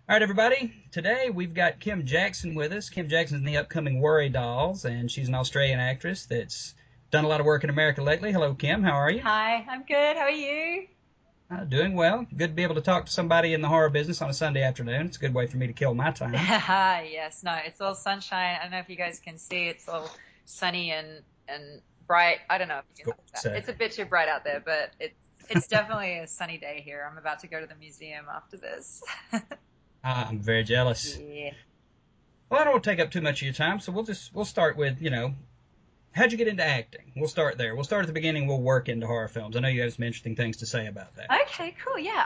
All right, everybody. Today we've got Kim Jackson with us. Kim Jackson's in the upcoming Worry Dolls, and she's an Australian actress that's done a lot of work in America lately. Hello, Kim. How are you? Hi, I'm good. How are you? Doing well. Good to be able to talk to somebody in the horror business on a Sunday afternoon. It's a good way for me to kill my time. Yes, no, it's all sunshine. I don't know if you guys can see. It's all sunny and bright. I don't know if It's you can see that. gorgeous. It's a bit too bright out there, but it's definitely a sunny day here. I'm about to go to the museum after this. I'm very jealous. Yeah. Well, I don't want to take up too much of your time, so we'll start with how'd you get into acting? We'll start there. We'll start at the beginning. We'll work into horror films. I know you have some interesting things to say about that. Okay, cool. Yeah,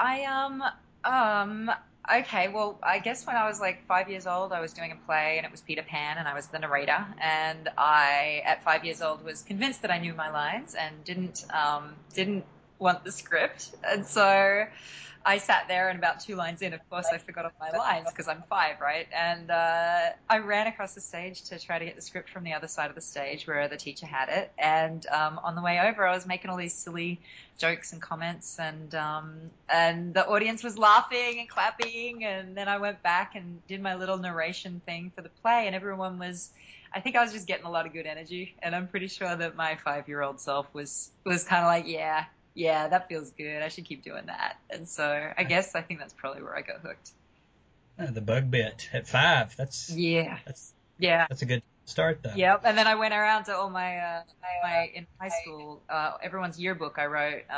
um okay, well, I guess when I was like 5 years old, I was doing a play and it was Peter Pan and I was the narrator, and I at 5 years old was convinced that I knew my lines and didn't want the script. And so I sat there and about two lines in, of course, I forgot all my lines because I'm five, right? And I ran across the stage to try to get the script from the other side of the stage where the teacher had it. And on the way over, I was making all these silly jokes and comments, and the audience was laughing and clapping. And then I went back and did my little narration thing for the play, and everyone was. I think I was just getting a lot of good energy, and I'm pretty sure that my 5 year old self was kind of like, yeah, yeah, that feels good. I should keep doing that. And so I think that's probably where I got hooked. The bug bit at 5. Yeah. That's Yeah. that's a good start, though. Yep. And then I went around to all my in high school, everyone's yearbook I wrote,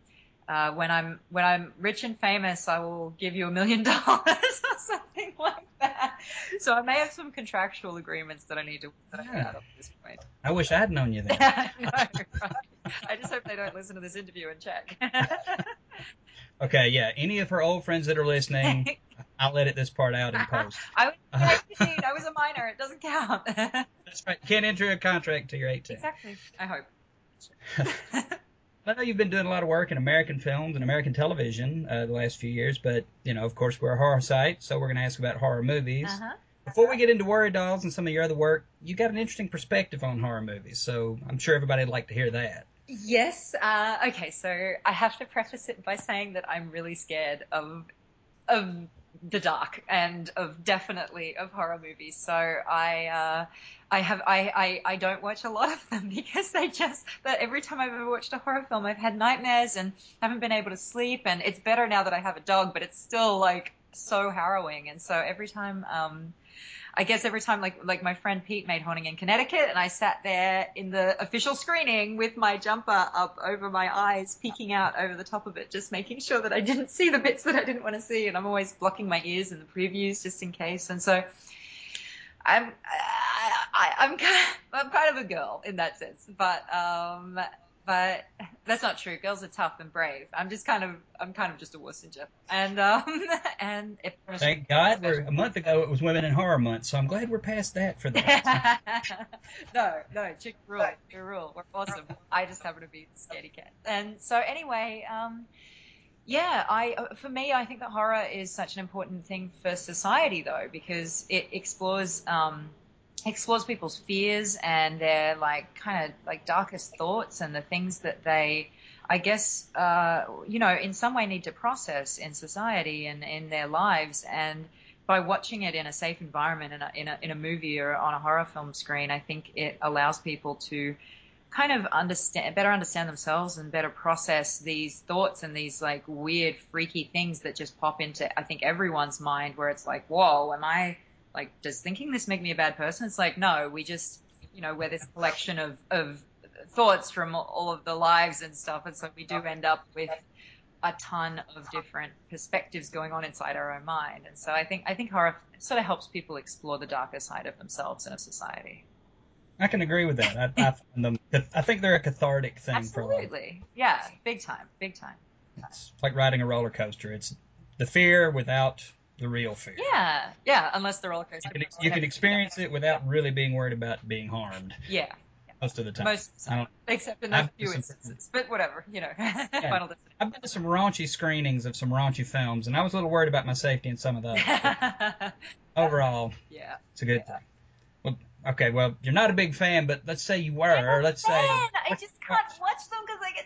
when I'm rich and famous, I will give you $1 million or something like that. So I may have some contractual agreements that I need to work Yeah. out at this point. I wish I'd known you then. I know, right? I just hope they don't listen to this interview and check. Okay, yeah. Any of her old friends that are listening, I'll edit this part out in post. I was Uh, 18. I was a minor. It doesn't count. that's right. You can't enter a contract until you're 18. Exactly. I hope. I know you've been doing a lot of work in American films and American television the last few years, but of course, we're a horror site, so we're going to ask about horror movies. Uh-huh. Before we get into Worry Dolls and some of your other work, you got an interesting perspective on horror movies, so I'm sure everybody'd like to hear that. Yes. Okay. So I have to preface it by saying that I'm really scared of the dark and of definitely of horror movies. So I don't watch a lot of them because that every time I've ever watched a horror film, I've had nightmares and haven't been able to sleep. And it's better now that I have a dog, but it's still like so harrowing. And so I guess every time, like my friend Pete made Haunting in Connecticut, and I sat there in the official screening with my jumper up over my eyes, peeking out over the top of it, just making sure that I didn't see the bits that I didn't want to see, and I'm always blocking my ears in the previews just in case. And so I'm kind of a girl in that sense, but that's not true. Girls are tough and brave. I'm kind of just a wuss in general, and if I'm a Thank it's God, better. a month ago it was Women in Horror Month, so I'm glad we're past that for that. No, no, chick rule, you rule. We're awesome. I just happen to be the scaredy cat. And so anyway, yeah, for me, I think that horror is such an important thing for society, though, because it explores people's fears and their like kind of like darkest thoughts and the things that they, I guess, in some way need to process in society and in their lives. And by watching it in a safe environment in a movie or on a horror film screen, I think it allows people to kind of better understand themselves and better process these thoughts and these like weird, freaky things that just pop into, I think, everyone's mind where it's like, whoa, am I like, does thinking this make me a bad person? It's like, no, we just, we're this collection of thoughts from all of the lives and stuff. And so we do end up with a ton of different perspectives going on inside our own mind. And so I think horror sort of helps people explore the darker side of themselves and of society. I can agree with that. I think they're a cathartic thing for a lot of people. Absolutely. Yeah. Big time. Big time. It's like riding a roller coaster. It's the fear without the real fear. Yeah. Yeah. Unless the roller You coaster can goes you can down. Yeah. experience it without really being worried about being harmed Yeah. most of the time. Most of the I time. don't. Except in those I've been to few some instances. But whatever, yeah, Final I've been to some raunchy screenings of some raunchy films, and I was a little worried about my safety in some of those. But Destination. overall, Yeah. it's a good thing. Well, okay, well, you're not a big fan, but let's say you I'm were, a or let's say fan. I just can't watch them because I get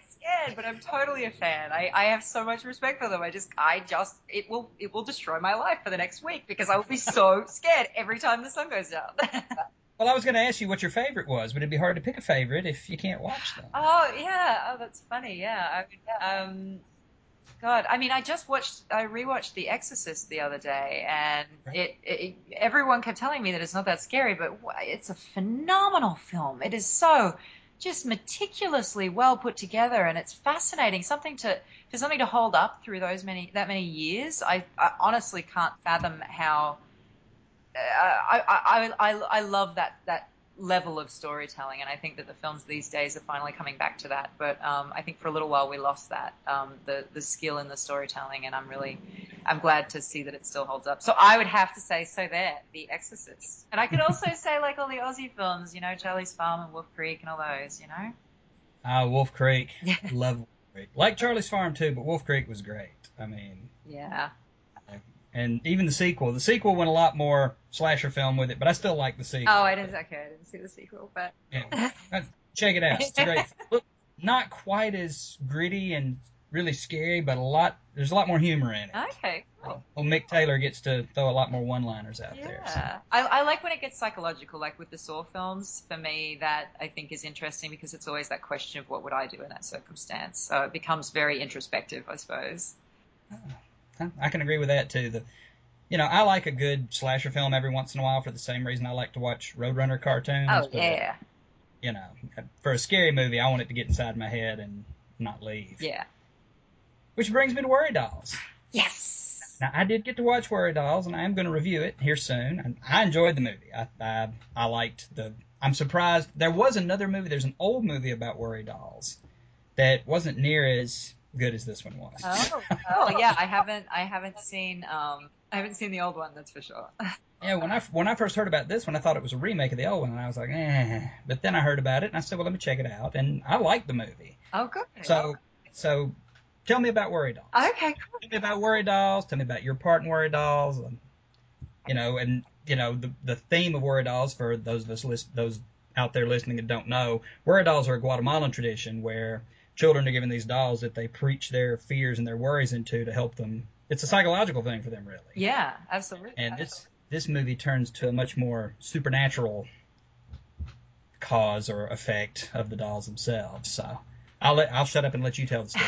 fan, but I'm totally a fan. I have so much respect for them. It will destroy my life for the next week because I will be so scared every time the sun goes down. Well, I was going to ask you what your favorite was, but it'd be hard to pick a favorite if you can't watch them. Oh yeah, oh that's funny. Yeah, God, I mean, I rewatched The Exorcist the other day, and Right. everyone kept telling me that it's not that scary, but it's a phenomenal film. It is so just meticulously well put together, and it's fascinating. For something to hold up through that many years. I honestly can't fathom how I love that level of storytelling, and I think that the films these days are finally coming back to that. But I think for a little while we lost that the skill in the storytelling, and I'm glad to see that it still holds up. So I would have to say The Exorcist, and I could also say like all the Aussie films, Charlie's Farm and Wolf Creek and all those. Wolf Creek. Love Wolf Creek. Like Charlie's Farm too, but Wolf Creek was great. I mean, Yeah. and even the sequel. The sequel went a lot more slasher film with it, but I still like the Oh, sequel. okay. I didn't see the sequel, but Yeah, check it out. It's a great. Look, not quite as gritty and really scary, but there's a lot more humor in it. okay, cool. Well, Mick Taylor gets to throw a lot more one-liners out there. So. Yeah. I like when it gets psychological, like with the Saw films. For me, that I think is interesting because it's always that question of what would I do in that circumstance. So it becomes very introspective, I suppose. I can agree with that too. I like a good slasher film every once in a while for the same reason I like to watch Roadrunner cartoons. Oh, But yeah. you know, for a scary movie, I want it to get inside my head and not leave. Yeah. Which brings me to Worry Dolls. Yes. Now, I did get to watch Worry Dolls, and I am going to review it here soon. And I enjoyed the movie. I liked the. I'm surprised there was another movie. There's an old movie about Worry Dolls that wasn't near as good as this one was. Oh, cool. Yeah, I haven't seen the old one, that's for sure. Yeah, when I first heard about this one, I thought it was a remake of the old one, and I was like, eh. But then I heard about it, and I said, well, let me check it out, and I liked the movie. Oh, good. So tell me about Worry Dolls. Okay, cool. Tell me about Worry Dolls. Tell me about your part in Worry Dolls. The theme of Worry Dolls for those of us those out there listening that don't know, Worry Dolls are a Guatemalan tradition where children are given these dolls that they preach their fears and their worries into to help them. It's a psychological thing for them, really. Yeah, absolutely. And this movie turns to a much more supernatural cause or effect of the dolls themselves. So I'll shut up and let you tell the story.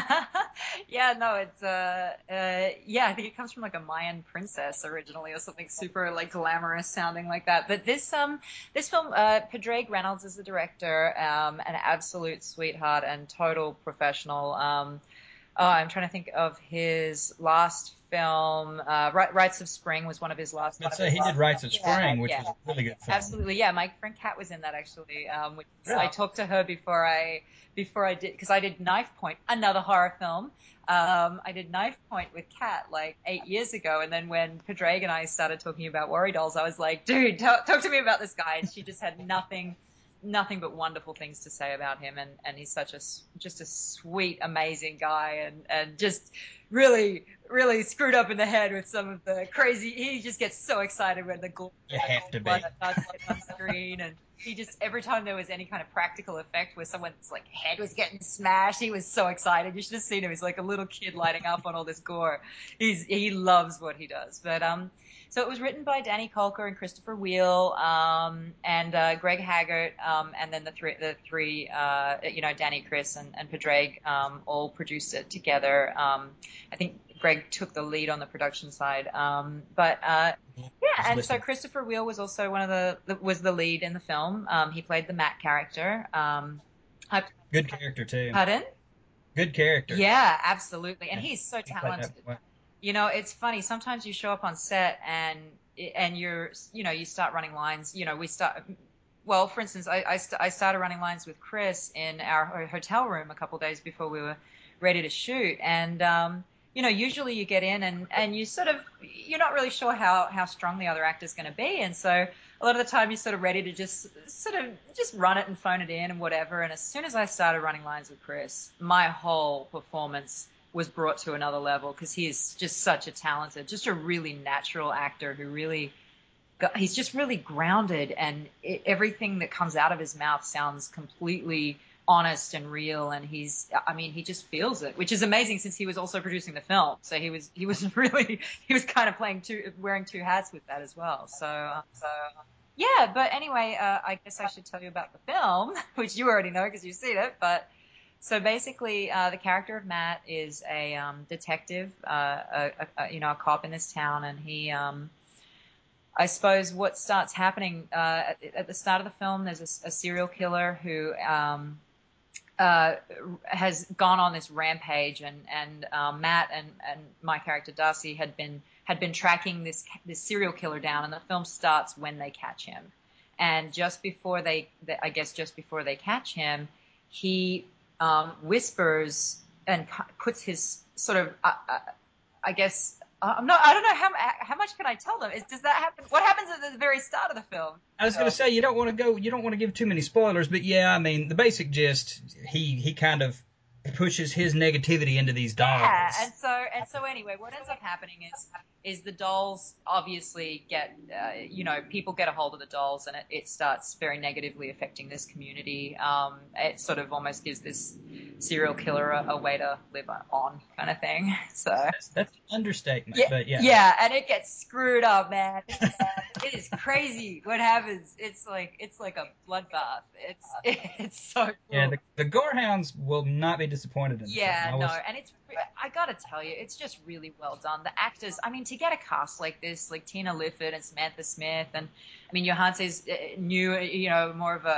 Yeah, no, it's yeah, I think it comes from like a Mayan princess originally or something super like glamorous sounding like that. But this film, Padraig Reynolds is the director, an absolute sweetheart and total professional. Oh, I'm trying to think of his last film. Rites of Spring was one of his last. Let's say he did Rites of Spring, which was a really good film. Absolutely, yeah. My friend Kat was in that actually. Really? I talked to her before I did because I did Knife Point, another horror film. I did Knife Point with Kat like 8 years ago, and then when Padraig and I started talking about Worry Dolls, I was like, dude, talk to me about this guy. And she just had nothing but wonderful things to say about him, and he's just a sweet, amazing guy, and just really screwed up in the head with some of the crazy. He just gets so excited when the You have to be. blood starts getting on screen, and he just every time there was any kind of practical effect where someone's like head was getting smashed, he was so excited. You should have seen him. He's like a little kid lighting up on all this gore. He loves what he does, but so it was written by Danny Kolker and Christopher Wheel, and Greg Haggart, and then the three, Danny, Chris, and Padraig, all produced it together. I think Greg took the lead on the production side, yeah. And so Christopher Wheel was also was the lead in the film. He played the Matt character. Good character too. Pardon? Good character. Yeah, absolutely, and he's so He played that talented. well. It's funny. Sometimes you show up on set and you start running lines. Well, for instance, I started running lines with Chris in our hotel room a couple of days before we were ready to shoot. And, usually you get in and you're not really sure how strong the other actor's going to be. And so a lot of the time you're sort of ready to just run it and phone it in and whatever. And as soon as I started running lines with Chris, my whole performance was brought to another level because he is just such a talented, just a really natural actor who he's just really grounded, and everything that comes out of his mouth sounds completely honest and real, and he just feels it, which is amazing since he was also producing the film. So he was really, he was kind of wearing two hats with that as well. So yeah, but anyway, I guess I should tell you about the film, which you already know because you've seen it. But so basically, the character of Matt is a detective, a cop in this town, and he, I suppose, what starts happening at the start of the film, there's a serial killer who has gone on this rampage, and Matt and my character Darcy had been tracking this serial killer down, and the film starts when they catch him. And just before they catch him, he whispers and puts his sort of, I guess, I don't know how much can I tell them? Does that happen? What happens at the very start of the film? I was going to say you don't want to give too many spoilers, but yeah, I mean the basic gist, he kind of pushes his negativity into these dolls. Yeah, and so anyway, what ends up happening is the dolls obviously get, people get a hold of the dolls, and it starts very negatively affecting this community. It sort of almost gives this serial killer a way to live on, kind of thing. So that's an understatement, yeah, but yeah. Yeah, and it gets screwed up, man. It is crazy what happens. It's like a bloodbath. It's so cool. Yeah, the Gorehounds will not be disappointed in the film. And I gotta tell you, it's just really well done. The actors, I mean, to get a cast like this, like Tina Lifford and Samantha Smith, and I mean, Johannes knew, more of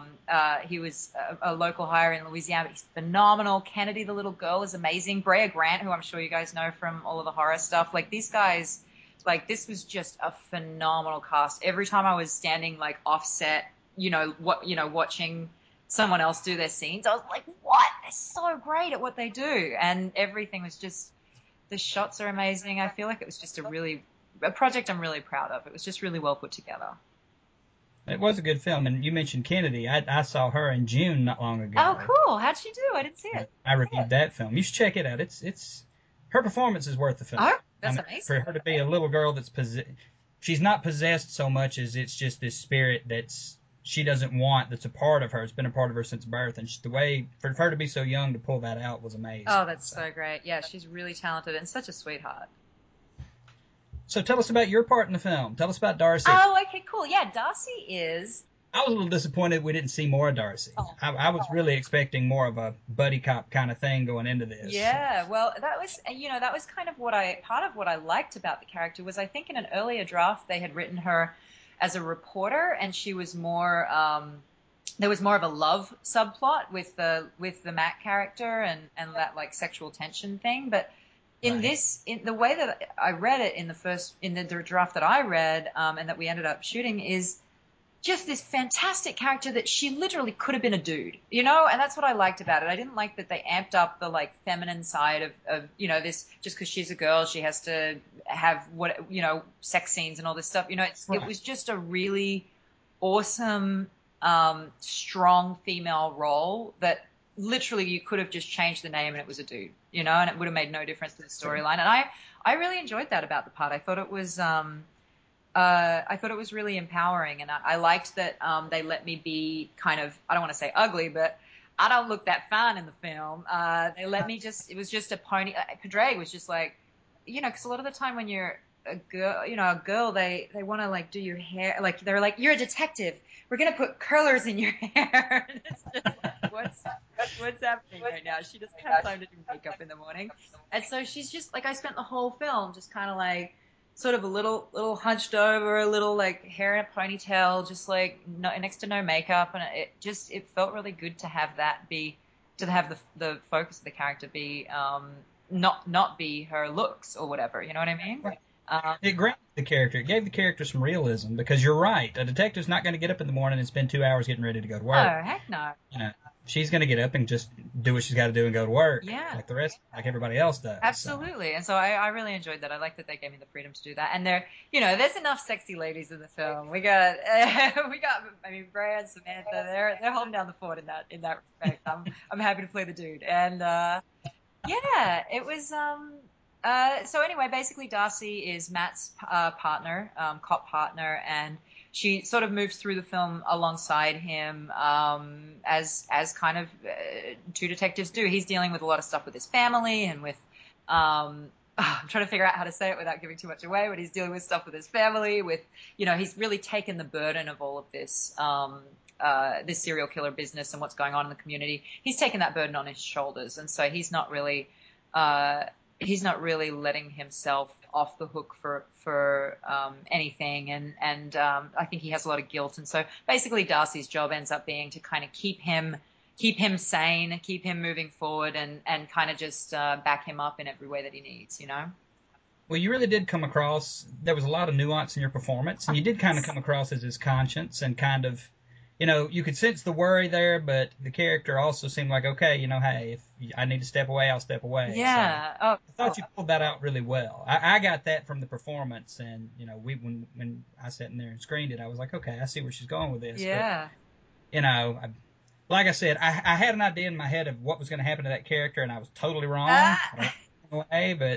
he was a local hire in Louisiana, but he's phenomenal. Kennedy, the little girl, is amazing. Brea Grant, who I'm sure you guys know from all of the horror stuff, like these guys, like this was just a phenomenal cast. Every time I was standing like offset, watching someone else do their scenes, I was like, what? They're so great at what they do. And everything was just, the shots are amazing. I feel like it was just a project I'm really proud of. It was just really well put together. It was a good film, and you mentioned Kennedy. I saw her in June not long ago. Oh, cool. How'd she do? I didn't see it. I reviewed that film. You should check it out. It's her performance is worth the film. Oh, that's amazing. For her to be a little girl she's not possessed so much as it's just this spirit she doesn't want, that's a part of her. It's been a part of her since birth, and the way for her to be so young to pull that out was amazing. Oh, that's so great. Yeah, she's really talented and such a sweetheart. So tell us about your part in the film. Tell us about Darcy. Oh, okay, cool. Yeah, Darcy is... I was a little disappointed we didn't see more of Darcy. I was really expecting more of a buddy cop kind of thing going into this. Yeah, well, that was kind of part of what I liked about the character was, I think in an earlier draft they had written her as a reporter, and she was more, there was more of a love subplot with the Matt character and that like sexual tension thing. But in the way that I read it in the draft that I read, and that we ended up shooting, is just this fantastic character that she literally could have been a dude, and that's what I liked about it. I didn't like that they amped up the like feminine side of this, just because she's a girl, she has to have sex scenes and all this stuff. It was just a really awesome, strong female role that literally you could have just changed the name and it was a dude, and it would have made no difference to the storyline. And I really enjoyed that about the part. I thought it was, really empowering, and I liked that they let me be kind of, I don't want to say ugly, but I don't look that fine in the film. They let me it was just a pony. Padraig was just like, because a lot of the time when you're a girl, they want to like do your hair, like they're like, you're a detective, we're gonna put curlers in your hair. And it's just like, what's happening right now? She doesn't have time to do makeup in the morning, and so she's just like, I spent the whole film just kind of like, sort of a little hunched over, a little like hair in a ponytail, just like next to no makeup, and it felt really good to have the focus of the character be not be her looks or whatever, you know what I mean? Right. It grounded the character. It gave the character some realism, because you're right. A detective's not going to get up in the morning and spend 2 hours getting ready to go to work. Oh, heck no. She's going to get up and just do what she's got to do and go to work. Yeah. Like everybody else does. Absolutely. So. And so I really enjoyed that. I like that they gave me the freedom to do that. And there's enough sexy ladies in the film. We got, I mean, Brea and Samantha, they're holding down the fort in that respect. I'm happy to play the dude. And, yeah, it was, so anyway, basically Darcy is Matt's partner, cop partner, and she sort of moves through the film alongside him, as kind of two detectives do. He's dealing with a lot of stuff with his family and with, I'm trying to figure out how to say it without giving too much away, but he's dealing with stuff with his family, with, he's really taken the burden of all of this, this serial killer business and what's going on in the community. He's taken that burden on his shoulders. And so he's not really letting himself off the hook for anything. And I think he has a lot of guilt. And so basically Darcy's job ends up being to kind of keep him sane, keep him moving forward, and kind of just back him up in every way that he needs, Well, you really did come across, there was a lot of nuance in your performance, and you did kind of come across as his conscience and kind of, you could sense the worry there, but the character also seemed like, okay, hey, if I need to step away, I'll step away. Yeah. So I thought you pulled that out really well. I got that from the performance, and, when I sat in there and screened it, I was like, okay, I see where she's going with this. Yeah. But, like I said, I had an idea in my head of what was going to happen to that character, and I was totally wrong. I don't know why, but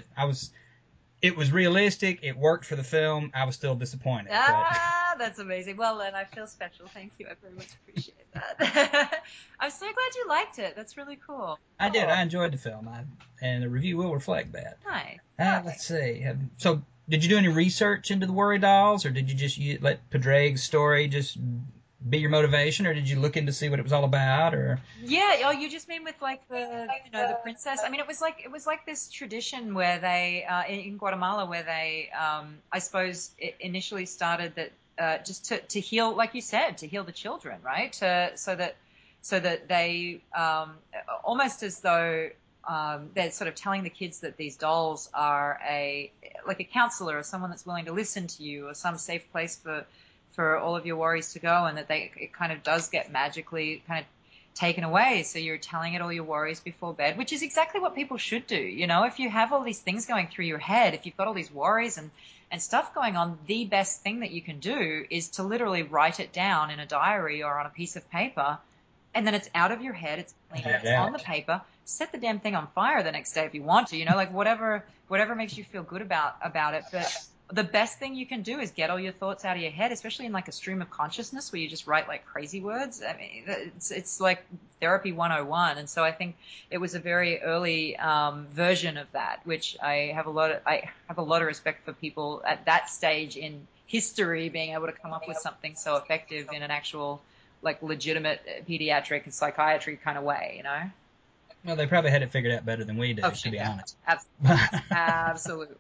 it was realistic. It worked for the film. I was still disappointed. That's amazing. Well, then I feel special. Thank you. I very much appreciate that. I'm so glad you liked it. That's really cool. I did. I enjoyed the film, and the review will reflect that. Nice. Let's see. So, did you do any research into the Worry Dolls, or did you just let Padraig's story just be your motivation, or did you look in to see what it was all about, or? Yeah. Oh, you just mean with like the princess? I mean, it was like this tradition where they in Guatemala, where they I suppose it initially started that just to heal, like you said, to heal the children, right? So that they almost as though they're sort of telling the kids that these dolls are like a counselor or someone that's willing to listen to you, or some safe place for all of your worries to go, and that it kind of does get magically kind of taken away. So you're telling it all your worries before bed, which is exactly what people should do. If you have all these things going through your head, if you've got all these worries and stuff going on, the best thing that you can do is to literally write it down in a diary or on a piece of paper, and then it's out of your head, it's clean, it's on the paper. Set the damn thing on fire the next day if you want to, like whatever makes you feel good about it. But the best thing you can do is get all your thoughts out of your head, especially in like a stream of consciousness where you just write like crazy words. I mean, it's like therapy 101. And so I think it was a very early version of that, which I have a lot of respect for people at that stage in history being able to come up with something so effective in an actual like legitimate pediatric and psychiatry kind of way, Well, they probably had it figured out better than we did, to be honest. Absolutely.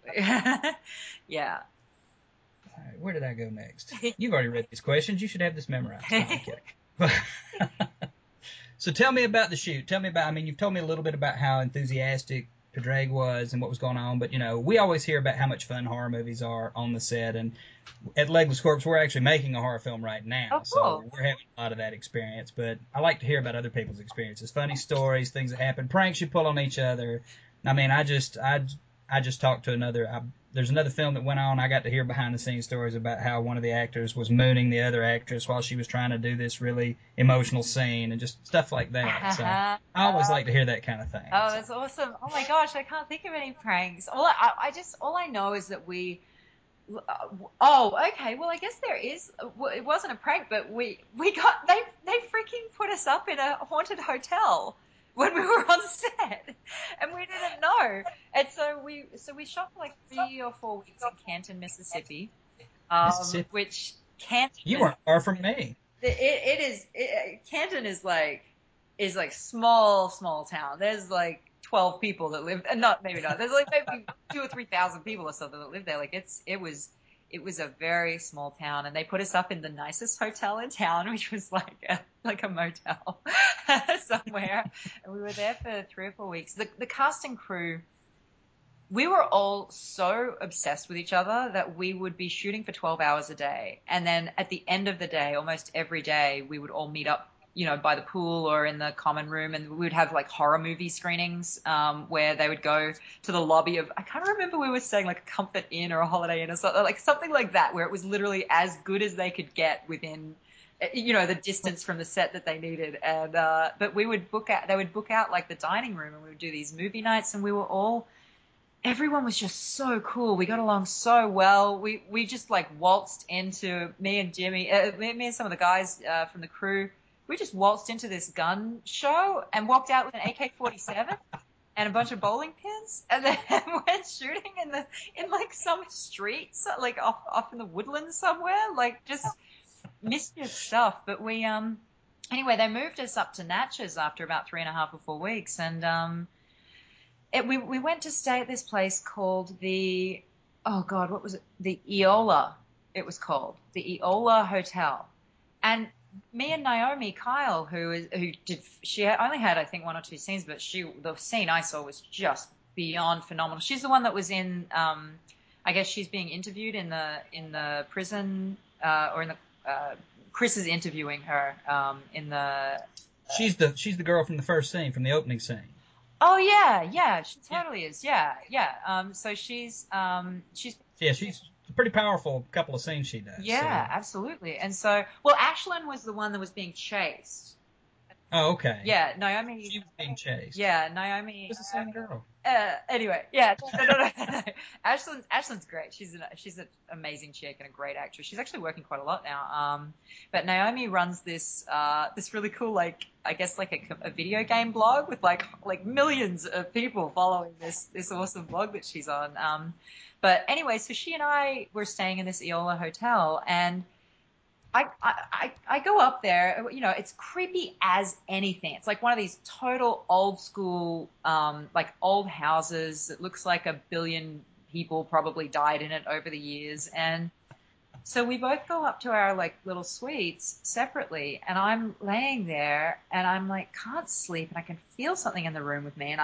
Yeah. All right, where did I go next? You've already read these questions. You should have this memorized. No, I'm kidding. So tell me about the shoot. Tell me about, you've told me a little bit about how enthusiastic Padraig was and what was going on, but, we always hear about how much fun horror movies are on the set, and at Legless Corpse, we're actually making a horror film right now, cool. So we're having a lot of that experience, but I like to hear about other people's experiences, funny stories, things that happen, pranks you pull on each other. I just talked to there's another film that went on. I got to hear behind the scenes stories about how one of the actors was mooning the other actress while she was trying to do this really emotional scene and just stuff like that. So I always like to hear that kind of thing. Oh, that's awesome. Oh my gosh, I can't think of any pranks. All I know is that we, okay. Well, I guess there is, it wasn't a prank, but they freaking put us up in a haunted hotel when we were on set, and we didn't know. And so we shot for like 3 or 4 weeks in Canton, Mississippi, Mississippi. which Canton. You weren't far from me. Canton is like small town. There's like 12 people that live, and maybe not. There's like maybe 2,000 or 3,000 people or something that live there. Like it was a very small town, and they put us up in the nicest hotel in town, which was like a motel somewhere. And we were there for 3 or 4 weeks. The cast and crew, we were all so obsessed with each other that we would be shooting for 12 hours a day. And then at the end of the day, almost every day, we would all meet up, by the pool or in the common room. And we would have like horror movie screenings, where they would go to the lobby of, I can't remember, we were saying like a Comfort Inn or a Holiday Inn or something like that, where it was literally as good as they could get within, the distance from the set that they needed. And, but they would book out like the dining room, and we would do these movie nights, and we were all everyone was just so cool. We got along so well. We just like waltzed into me and Jimmy, me and some of the guys from the crew. We just waltzed into this gun show and walked out with an AK-47 and a bunch of bowling pins, and then went shooting in like some streets, like off in the woodlands somewhere, like just mischief stuff. But we anyway, they moved us up to Natchez after about 3.5 or 4 weeks, and we went to stay at this place called the, oh God, what was it? The Eola, it was called. The Eola Hotel. And me and Naomi Kyle, she only had, I think, 1 or 2 scenes, but the scene I saw was just beyond phenomenal. She's the one that was in, I guess she's being interviewed in the prison, or in the, Chris is interviewing her, in the. She's the girl from the first scene, from the opening scene. Oh yeah, she totally is. Yeah. So she's. Yeah, she's a pretty powerful couple of scenes she does. Yeah, So. absolutely. And so, well, Ashlyn was the one that was being chased. Oh, okay. Yeah, Naomi. She was being chased. Yeah, Naomi. It was the same girl. Anyway, yeah, no. Ashlyn's great. She's an amazing chick and a great actress. She's actually working quite a lot now. But Naomi runs this really cool, like, I guess like a video game blog with like millions of people following this awesome blog that she's on. But anyway, so she and I were staying in this Eola hotel, and I go up there, it's creepy as anything. It's like one of these total old school, like old houses. It looks like 1 billion people probably died in it over the years. And so we both go up to our like little suites separately, and I'm laying there and I'm like, can't sleep, and I can feel something in the room with me. And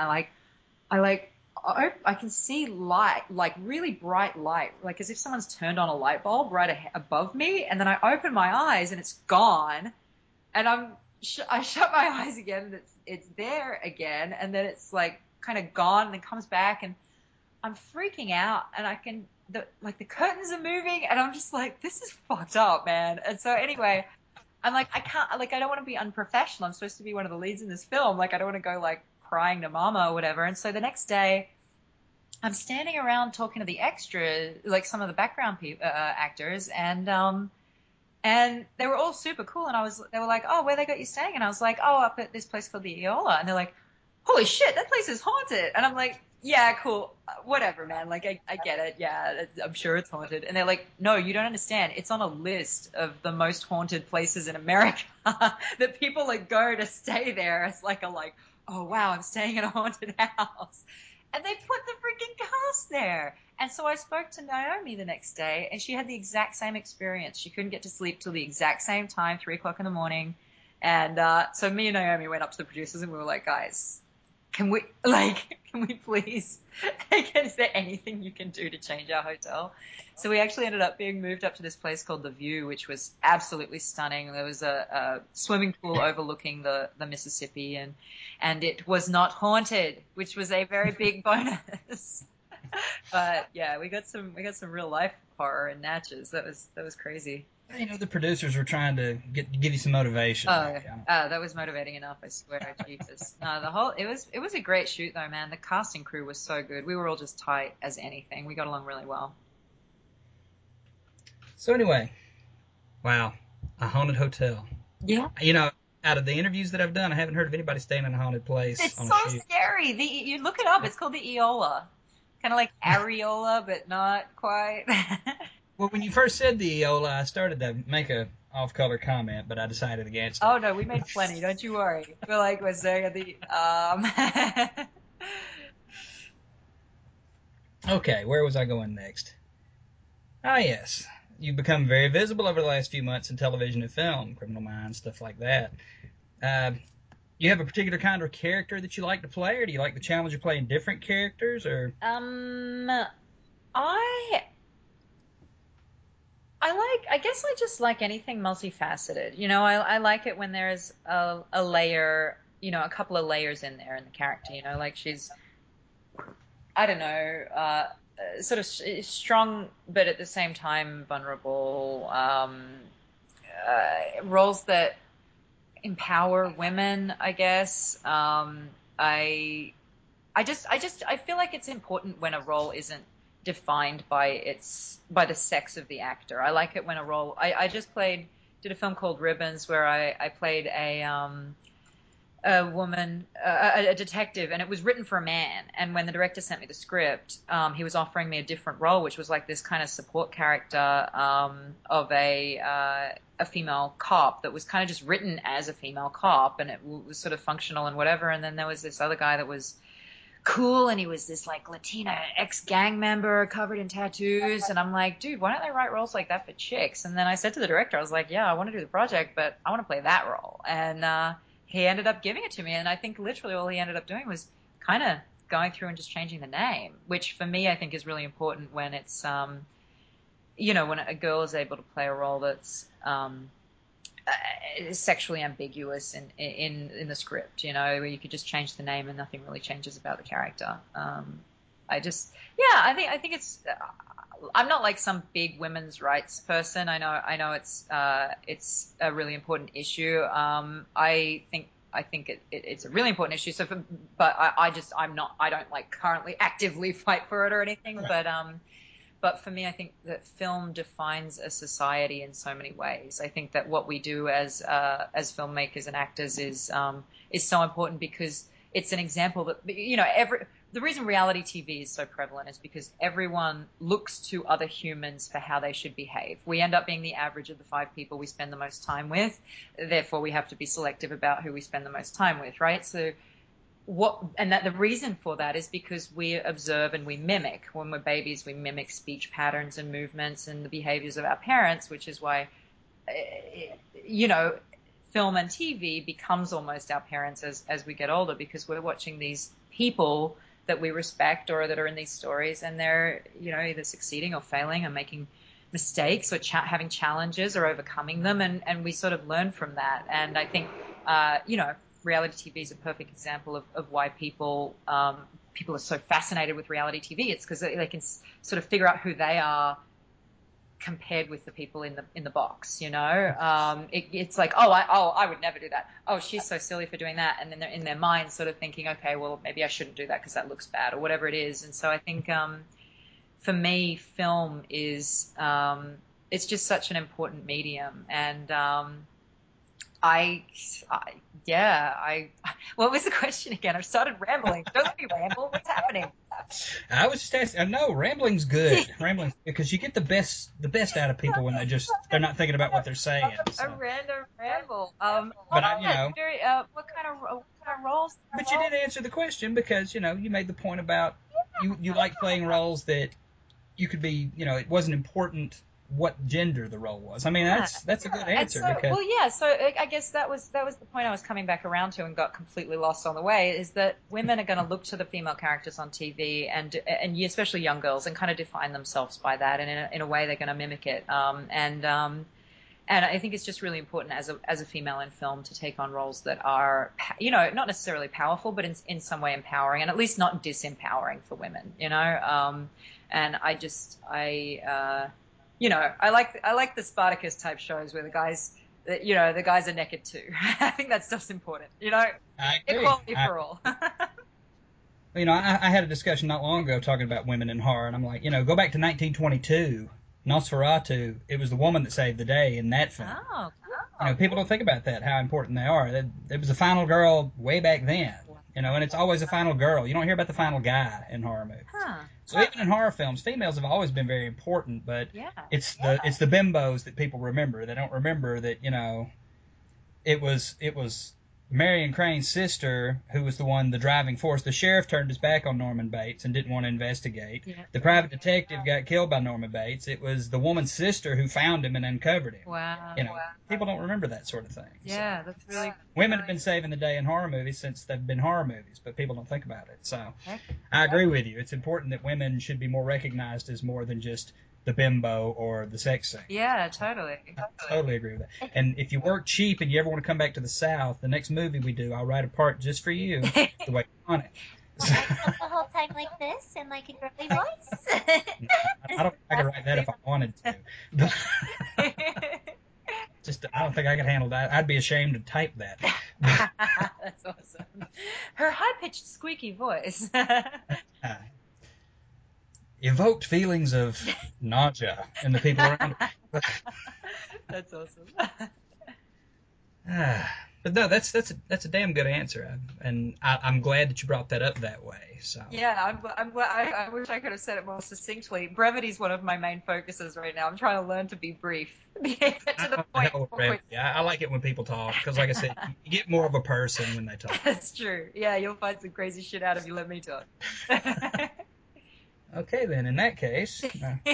I can see light, like really bright light, like as if someone's turned on a light bulb right above me. And then I open my eyes and it's gone. And I shut my eyes again, and it's there again. And then it's like kind of gone, and then comes back, and I'm freaking out. And the curtains are moving, and I'm just like, this is fucked up, man. And so anyway, I'm like, I can't, like, I don't want to be unprofessional. I'm supposed to be one of the leads in this film. Like, I don't want to go like crying to mama or whatever. And so the next day, I'm standing around talking to the extras, like some of the background actors, and they were all super cool. And they were like, oh, where they got you staying? And I was like, oh, up at this place called the Eola. And they're like, holy shit, that place is haunted. And I'm like, yeah, cool, whatever, man. Like, I get it. Yeah, I'm sure it's haunted. And they're like, no, you don't understand. It's on a list of the most haunted places in America that people like go to stay there. It's like oh wow, I'm staying in a haunted house. And they put the freaking cast there. And so I spoke to Naomi the next day, and she had the exact same experience. She couldn't get to sleep till the exact same time, 3 o'clock in the morning. And so me and Naomi went up to the producers, and we were like, guys, can we please, is there anything you can do to change our hotel? So we actually ended up being moved up to this place called The View, which was absolutely stunning. There was a swimming pool overlooking the Mississippi, and it was not haunted, which was a very big bonus. But yeah, we got some real life horror in Natchez. That was crazy. The producers were trying to give you some motivation. That was motivating enough, I swear. Jesus. No, it was a great shoot though, man. The casting crew was so good. We were all just tight as anything. We got along really well. So anyway, wow, a haunted hotel. Yeah. Out of the interviews that I've done, I haven't heard of anybody staying in a haunted place. It's so scary. You look it up. It's called the Eola. Kind of like Areola, but not quite. Well, when you first said the Eola, I started to make a off-color comment, but I decided against it. Oh no, we made plenty. Don't you worry. We're saying the Okay, where was I going next? Ah, yes. You've become very visible over the last few months in television and film, Criminal Minds, stuff like that. You have a particular kind of character that you like to play, or do you like the challenge of playing different characters, or? I guess I just like anything multifaceted. I like it when there's a layer, a couple of layers in there in the character, like she's, I don't know, sort of strong, but at the same time vulnerable, roles that empower women, I guess. I I feel like it's important when a role isn't defined by the sex of the actor. I like it when a role, I just did a film called Ribbons where I played a woman, a detective, and it was written for a man. And when the director sent me the script, he was offering me a different role, which was like this kind of support character of a female cop that was kind of just written as a female cop, and it was sort of functional and whatever. And then there was this other guy that was cool, and he was this like Latina ex-gang member covered in tattoos, and I'm like, dude, why don't they write roles like that for chicks? And then I said to the director, I was like, yeah, I want to do the project, but I want to play that role. And he ended up giving it to me, and I think literally all he ended up doing was kind of going through and just changing the name, which for me I think is really important when it's when a girl is able to play a role that's sexually ambiguous in the script, where you could just change the name and nothing really changes about the character. I think it's. I'm not like some big women's rights person. I know it's a really important issue. I think it's a really important issue. But I don't like currently actively fight for it or anything. But for me, I think that film defines a society in so many ways. I think that what we do as filmmakers and actors is so important because it's an example that, the reason reality TV is so prevalent is because everyone looks to other humans for how they should behave. We end up being the average of the 5 people we spend the most time with. Therefore, we have to be selective about who we spend the most time with, right? So the reason for that is because we observe and we mimic. When we're babies, we mimic speech patterns and movements and the behaviors of our parents, which is why, film and TV becomes almost our parents as we get older, because we're watching these people that we respect or that are in these stories, and they're, either succeeding or failing or making mistakes or having challenges or overcoming them. And we sort of learn from that. And I think, reality TV is a perfect example of why people are so fascinated with reality TV. It's because they can sort of figure out who they are compared with the people in the box. It's like, I would never do that. Oh, she's so silly for doing that. And then they're in their mind sort of thinking, okay, well, maybe I shouldn't do that because that looks bad or whatever it is. And so I think for me, film is it's just such an important medium. And what was the question again? I've started rambling. Don't let me ramble. What's happening? I was just asking. No, rambling's good. Rambling's because you get the best out of people when they're not thinking about what they're saying. So. A random ramble. But what kind of roles? But you did answer the question because you made the point about you like playing roles that you could be. It wasn't important what gender the role was. I mean, that's a good answer. So I guess that was the point I was coming back around to and got completely lost on the way, is that women are going to look to the female characters on TV and especially young girls, and kind of define themselves by that, and in a way they're going to mimic it. And I think it's just really important as a female in film to take on roles that are, not necessarily powerful, but in some way empowering, and at least not disempowering for women, and I like the Spartacus type shows where the guys are naked too. I think that stuff's important. I agree. Equality for all. I had a discussion not long ago talking about women in horror, and I'm like, go back to 1922, Nosferatu. It was the woman that saved the day in that film. People don't think about that, how important they are. There was a final girl way back then, and it's always a final girl. You don't hear about the final guy in horror movies. So even in horror films, females have always been very important, but it's the bimbos that people remember. They don't remember that, it was Marion Crane's sister who was the driving force. The sheriff turned his back on Norman Bates and didn't want to investigate. Yeah. The private detective got killed by Norman Bates. It was the woman's sister who found him and uncovered him. Wow. People don't remember that sort of thing. Yeah, So. that's really. Women have been saving the day in horror movies since they've been horror movies, but people don't think about it. So I agree with you. It's important that women should be more recognized as more than just the bimbo or the sex scene. Yeah, totally. I totally agree with that. And if you work cheap and you ever want to come back to the South, the next movie we do, I'll write a part just for you, the way you want it. So, I talk the whole time like this and like a girly voice? I don't think I could write that if I wanted to. I don't think I could handle that. I'd be ashamed to type that. That's awesome. Her high-pitched, squeaky voice. Uh, evoked feelings of nausea in the people around her. That's awesome. But no, that's a damn good answer, and I'm glad that you brought that up that way. So Yeah, I'm glad. I wish I could have said it more succinctly. Brevity is one of my main focuses right now. I'm trying to learn to be brief, get to the I'm the point hell with more quick. brevity. I like it when people talk because, like I said, you get more of a person when they talk. That's true. Yeah, you'll find some crazy shit out if you let me talk. Okay, then in that case,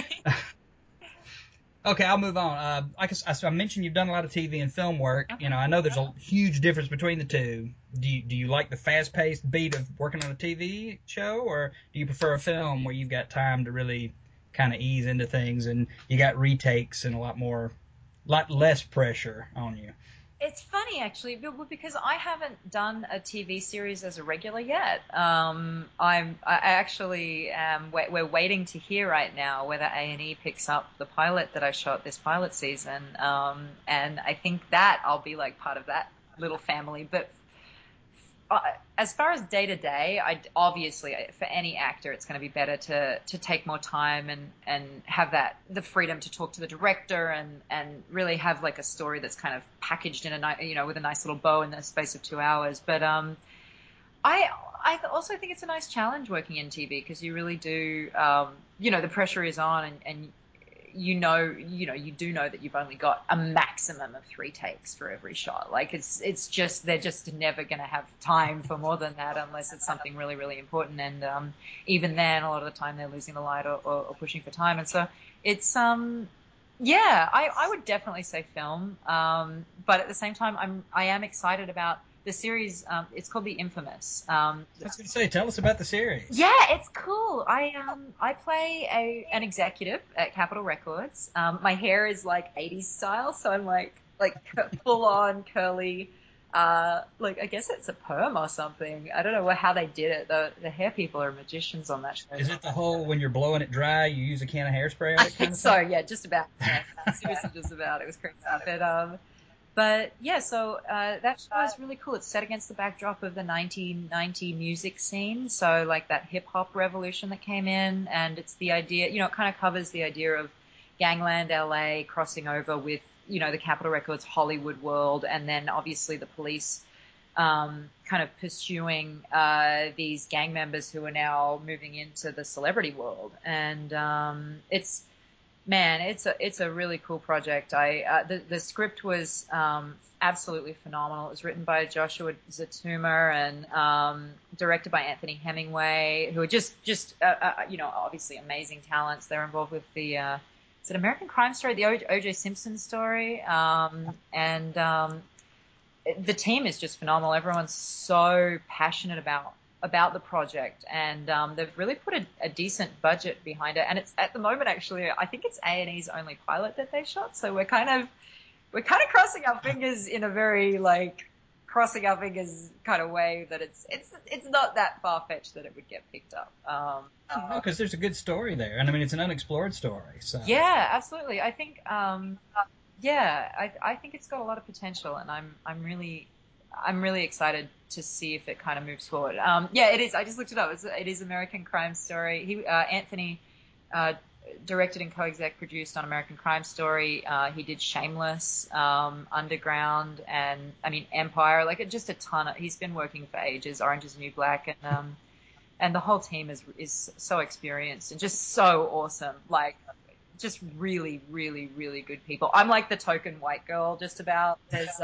okay, I'll move on. I mentioned you've done a lot of TV and film work. You know, I know there's a huge difference between the two. Do you like the fast-paced beat of working on a TV show, or do you prefer a film where you've got time to really kind of ease into things and you got retakes and a lot less pressure on you? It's funny actually, because I haven't done a TV series as a regular yet. I actually we're waiting to hear right now whether A&E picks up the pilot that I shot this pilot season, and I think that I'll be like part of that little family. But as far as day to day, I obviously for any actor, it's going to be better to take more time and have the freedom to talk to the director and really have like a story that's kind of packaged in with a nice little bow in the space of 2 hours. But I also think it's a nice challenge working in TV because you really do the pressure is on and you do know that you've only got a maximum of 3 takes for every shot. Like it's just, they're just never going to have time for more than that unless it's something really, really important. And, even then a lot of the time they're losing the light or pushing for time. And so it's, yeah, I would definitely say film. But at the same time, I am excited about the series. It's called The Infamous. I was going to say, tell us about the series. Yeah, it's cool. I play an executive at Capitol Records. My hair is like 80s style, so I'm like full on curly. I guess it's a perm or something. I don't know how they did it. The hair people are magicians on that show. Is it the whole when you're blowing it dry, you use a can of hairspray on I it kind think of so. thing? Yeah, just about. Yeah, seriously, just about. It was crazy, but yeah, so that show is really cool. It's set against the backdrop of the 1990 music scene, so like that hip hop revolution that came in, and it's the idea, it kind of covers the idea of gangland LA crossing over with, the Capitol Records Hollywood world, and then obviously the police kind of pursuing these gang members who are now moving into the celebrity world, and it's a really cool project. The script was absolutely phenomenal. It was written by Joshua Zatuma and directed by Anthony Hemingway, who are just obviously amazing talents. They're involved with the is it American Crime Story, the O.J. Simpson story, and the team is just phenomenal. Everyone's so passionate about the project, and they've really put a decent budget behind it. And it's at the moment, actually, I think it's A&E's only pilot that they've shot. So we're kind of crossing our fingers in a very crossing our fingers kind of way that it's not that far fetched that it would get picked up. No, because there's a good story there, and I mean it's an unexplored story. So Yeah, absolutely. I think I think it's got a lot of potential, and I'm really excited to see if it kind of moves forward. Yeah, it is. I just looked it up. It is American Crime Story. Anthony directed and co-exec produced on American Crime Story. He did Shameless, Underground, and I mean Empire. Just a ton. He's been working for ages. Orange is the New Black, and the whole team is so experienced and just so awesome. Just really, really, really good people. I'm like the token white girl, just about.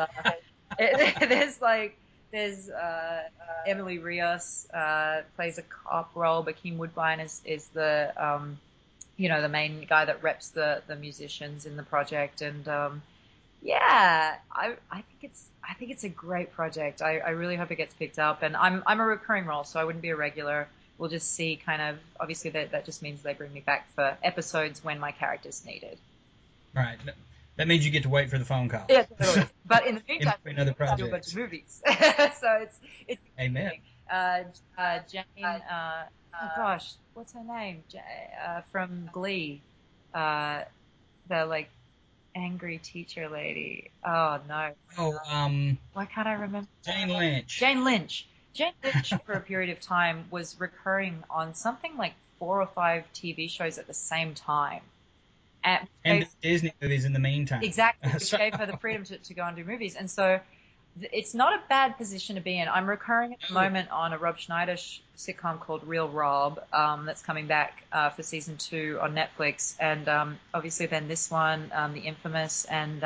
There's Emily Rios plays a cop role, but Kim Woodbine is the the main guy that reps the musicians in the project, and yeah, I think it's a great project. I really hope it gets picked up, and I'm a recurring role, so I wouldn't be a regular. We'll just see kind of, obviously that just means they bring me back for episodes when my character's needed. right, that means you get to wait for the phone call. Yeah, totally. But in the meantime, another do a bunch project. of movies. So it's Amen. Jane, oh gosh, what's her name? From Glee, the angry teacher lady. Oh no. Oh, Why can't I remember? Jane Lynch. Jane Lynch. Jane Lynch, for a period of time, was recurring on something like 4 or 5 TV shows at the same time. And Disney movies in the meantime. Exactly, which gave her the freedom to go and do movies. And so it's not a bad position to be in. I'm recurring at the moment on a Rob Schneider sitcom called Real Rob, that's coming back for season 2 on Netflix. And obviously then this one, The Infamous. And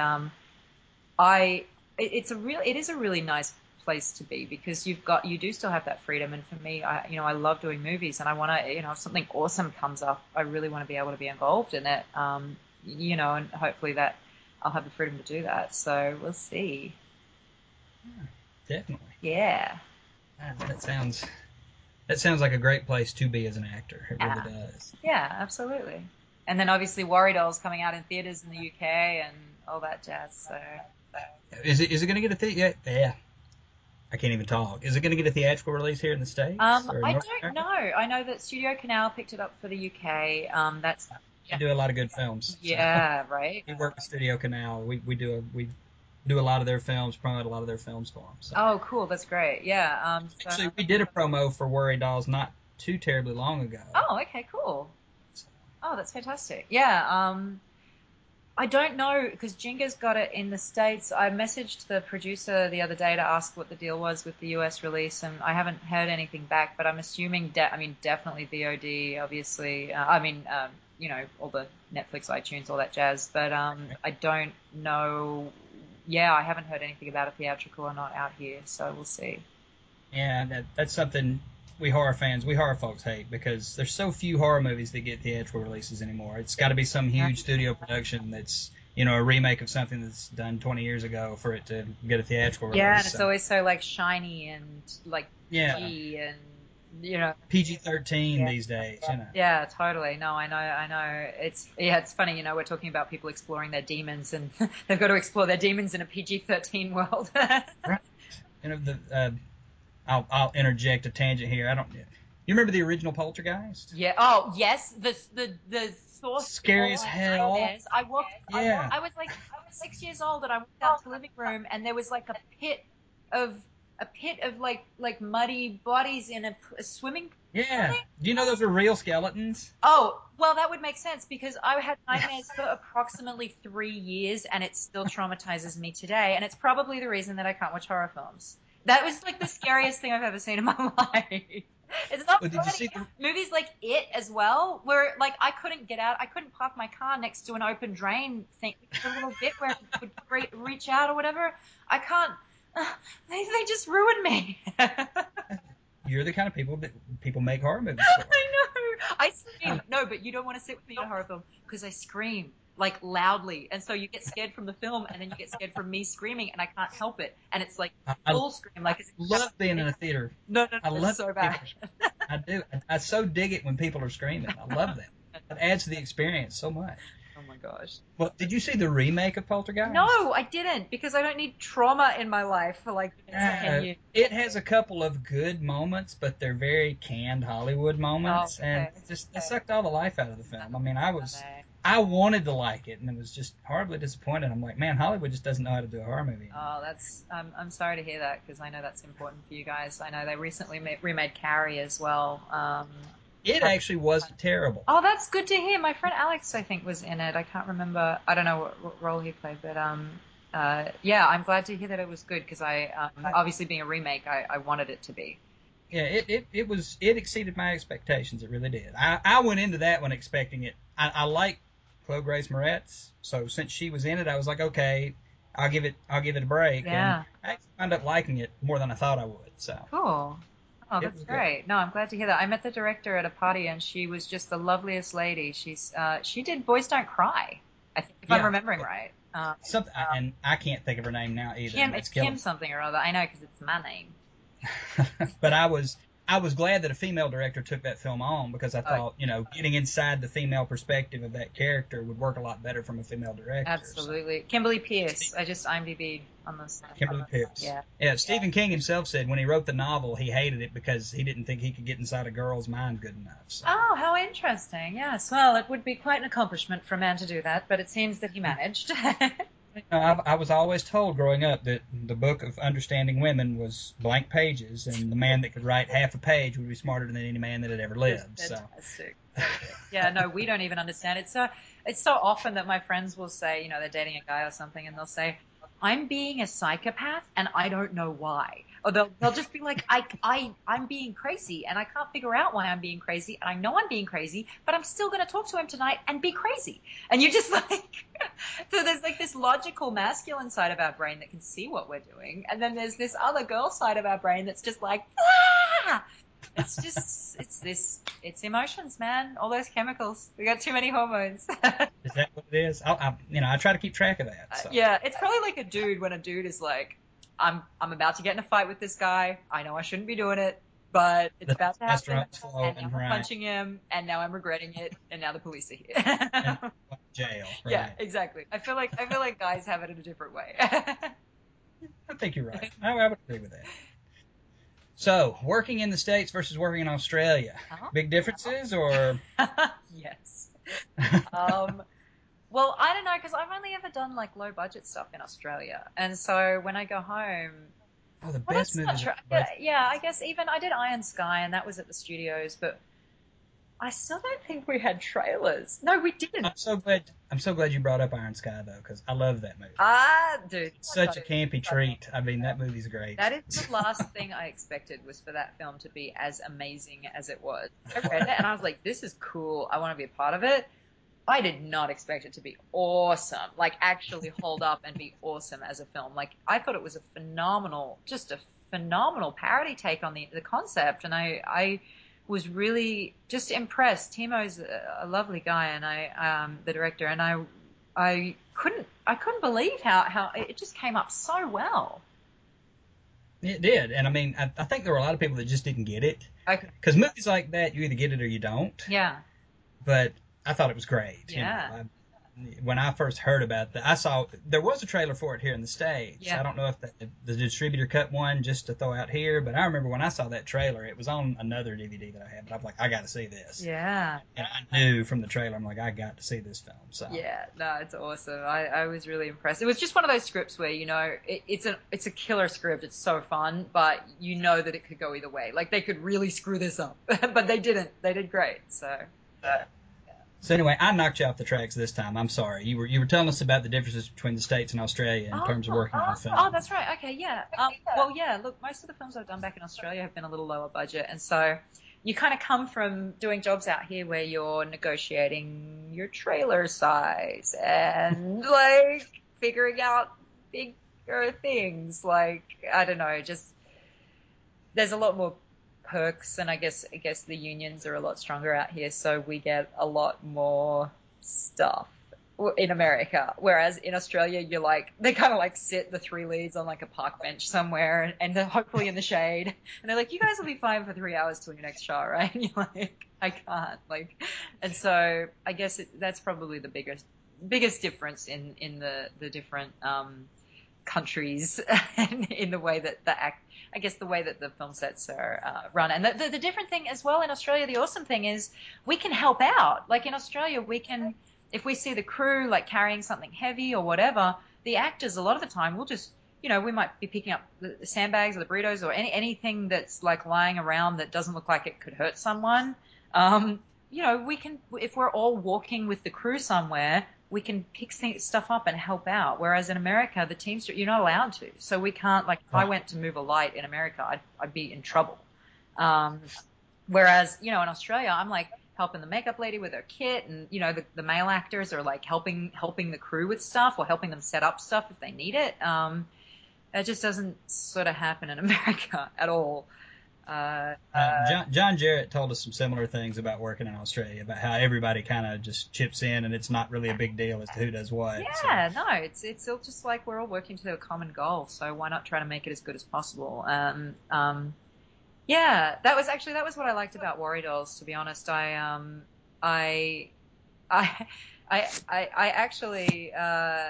it is a really nice place to be, because you do still have that freedom. And for me, I love doing movies, and I want to, if something awesome comes up, I really want to be able to be involved in it. And hopefully that I'll have the freedom to do that. So we'll see. Definitely. Yeah. That sounds like a great place to be as an actor. It really does. Yeah, absolutely. And then obviously Worry Doll's coming out in theaters in the UK and all that jazz. So is it going to get a yeah. I can't even talk. Is it going to get a theatrical release here in the States? I don't know. I know that Studio Canal picked it up for the UK. They do a lot of good films. Yeah, so. Right. We work with Studio Canal. We do a lot of their films, promote a lot of their films for them. So. Oh, cool. That's great. Yeah. Actually, we did a promo for Worry Dolls not too terribly long ago. Oh, okay, cool. Oh, that's fantastic. Yeah. I don't know, because Jenga's got it in the States. I messaged the producer the other day to ask what the deal was with the US release, and I haven't heard anything back, but I'm assuming, definitely VOD, obviously. All the Netflix, iTunes, all that jazz. But I don't know. Yeah, I haven't heard anything about a theatrical or not out here, so we'll see. Yeah, that's something we horror folks hate, because there's so few horror movies that get theatrical releases anymore. It's got to be some huge studio production that's, a remake of something that's done 20 years ago for it to get a theatrical release. Yeah, and it's always so like shiny and like PG and PG-13 these days, Yeah, totally. No, I know. It's funny, we're talking about people exploring their demons, and they've got to explore their demons in a PG-13 world. Right. I'll interject a tangent here. You remember the original Poltergeist? Yeah. Oh, yes. The source. Scary as hell. I was 6 years old, and I walked out to the living room, and there was like a pit of like muddy bodies in a swimming pool. Yeah. Do you know those are real skeletons? Oh, well, that would make sense, because I had nightmares for approximately 3 years, and it still traumatizes me today. And it's probably the reason that I can't watch horror films. That was like the scariest thing I've ever seen in my life. It's not funny. Did you see movies like It as well, where like I couldn't get out, I couldn't park my car next to an open drain thing, a little bit where it would reach out or whatever. I can't. They just ruined me. You're the kind of people make horror movies for. I know. I scream. No, but you don't want to sit with me in a horror film, because I scream like loudly, and so you get scared from the film, and then you get scared from me screaming, and I can't help it, and it's like full scream. Like, I love being in a theater. No, I love so bad. I do. I so dig it when people are screaming. I love that. It adds to the experience so much. Oh my gosh. Well, did you see the remake of Poltergeist? No, I didn't, because I don't need trauma in my life for like 10 years. It has a couple of good moments, but they're very canned Hollywood moments, and it sucked all the life out of the film. I mean, I wanted to like it, and it was just horribly disappointed. I'm like, man, Hollywood just doesn't know how to do a horror movie anymore. Oh, I'm sorry to hear that, because I know that's important for you guys. I know they recently remade Carrie as well. It actually wasn't terrible. Oh, that's good to hear. My friend Alex, I think, was in it. I can't remember. I don't know what role he played, but yeah, I'm glad to hear that it was good, because obviously being a remake, I wanted it to be. Yeah, it exceeded my expectations. It really did. I went into that one expecting it. I like Chloe Grace Moretz, so since she was in it, I was like, okay, I'll give it a break. Yeah. And I actually wound up liking it more than I thought I would. So cool. Oh, that's great. Good. No, I'm glad to hear that. I met the director at a party, and she was just the loveliest lady. She did Boys Don't Cry, I think, if I'm remembering right. And I can't think of her name now either. It's Kim something or other. I know, because it's my name. But I was glad that a female director took that film on, because I thought, getting inside the female perspective of that character would work a lot better from a female director. Absolutely. So. Kimberly Pierce. I just IMDb'd on this. Kimberly Pierce. Yeah. Stephen King himself said when he wrote the novel, he hated it because he didn't think he could get inside a girl's mind good enough. So. Oh, how interesting. Yes. Well, it would be quite an accomplishment for a man to do that, but it seems that he managed. I was always told growing up that the book of understanding women was blank pages, and the man that could write half a page would be smarter than any man that had ever lived. So, Fantastic. Yeah, no, we don't even understand. It's so often that my friends will say, you know, they're dating a guy or something, and they'll say, "I'm being a psychopath, and I don't know why." Or they'll just be like, I'm being crazy, and I can't figure out why I'm being crazy, and I know I'm being crazy, but I'm still going to talk to him tonight and be crazy. And you just like, so there's like this logical masculine side of our brain that can see what we're doing, and then there's this other girl side of our brain that's just like, ah! It's emotions, man. All those chemicals. We got too many hormones. is that what it is? I try to keep track of that. So. Yeah, it's probably like a dude when a dude is like, I'm about to get in a fight with this guy. I know I shouldn't be doing it, but it's about to happen. And now I'm punching him, and now I'm regretting it, and now the police are here. And jail. Right? Yeah, exactly. I feel like guys have it in a different way. I think you're right. I would agree with that. So, working in the States versus working in Australia. Big differences, or? Yes. Well, I don't know, because I've only ever done like low budget stuff in Australia, and so when I go home, oh, the best movies. Yeah, I guess even I did Iron Sky, and that was at the studios, but I still don't think we had trailers. No, we didn't. I'm so glad you brought up Iron Sky though, because I love that movie. Dude, it's such a campy treat. I mean, that movie's great. That is the last thing I expected, was for that film to be as amazing as it was. I read it and I was like, this is cool. I want to be a part of it. I did not expect it to be awesome, like actually hold up and be awesome as a film. Like, I thought it was a phenomenal parody take on the concept, and I was really just impressed. Timo's a lovely guy, and the director, and I couldn't believe how it just came up so well. It did, and I mean, I think there were a lot of people that just didn't get it. Because movies like that, you either get it or you don't. Yeah. But I thought it was great. Yeah. You know, when I first heard about that, I saw there was a trailer for it here in the States. Yeah. I don't know if the distributor cut one just to throw out here, but I remember when I saw that trailer, it was on another DVD that I had, but I was like, I got to see this. Yeah. And I knew from the trailer, I'm like, I got to see this film. So yeah, no, it's awesome. I was really impressed. It was just one of those scripts where, you know, it's a killer script. It's so fun, but you know that it could go either way. Like, they could really screw this up, but they didn't. They did great. So anyway, I knocked you off the tracks this time. I'm sorry. You were telling us about the differences between the States and Australia in terms of working on film. Oh, that's right. Okay, yeah. Well, yeah, look, most of the films I've done back in Australia have been a little lower budget, and so you kind of come from doing jobs out here where you're negotiating your trailer size and like figuring out bigger things. Like, I don't know, just there's a lot more perks, and I guess the unions are a lot stronger out here, so we get a lot more stuff in America. Whereas in Australia, you're like, they kind of like sit the three leads on like a park bench somewhere, and they're hopefully in the shade, and they're like, you guys will be fine for 3 hours till your next shot, right? And you're like, I can't, like, and so I guess that's probably the biggest difference in the different countries in the way that the way that the film sets are run. And the different thing as well in Australia, the awesome thing is we can help out. Like in Australia, we can, if we see the crew like carrying something heavy or whatever, the actors a lot of the time will just, you know, we might be picking up the sandbags or the burritos or anything that's like lying around that doesn't look like it could hurt someone. You know, we can, if we're all walking with the crew somewhere, we can pick stuff up and help out. Whereas in America, the Teamster, you're not allowed to. So we can't, like, if I went to move a light in America, I'd be in trouble. Whereas, you know, in Australia, I'm like helping the makeup lady with her kit, and, you know, the male actors are like helping the crew with stuff or helping them set up stuff if they need it. It just doesn't sort of happen in America at all. John Jarrett told us some similar things about working in Australia, about how everybody kind of just chips in and it's not really a big deal as to who does what. Yeah, so. No, it's all just like we're all working to a common goal, so why not try to make it as good as possible? Yeah, that was what I liked about Worry Dolls, to be honest. I actually,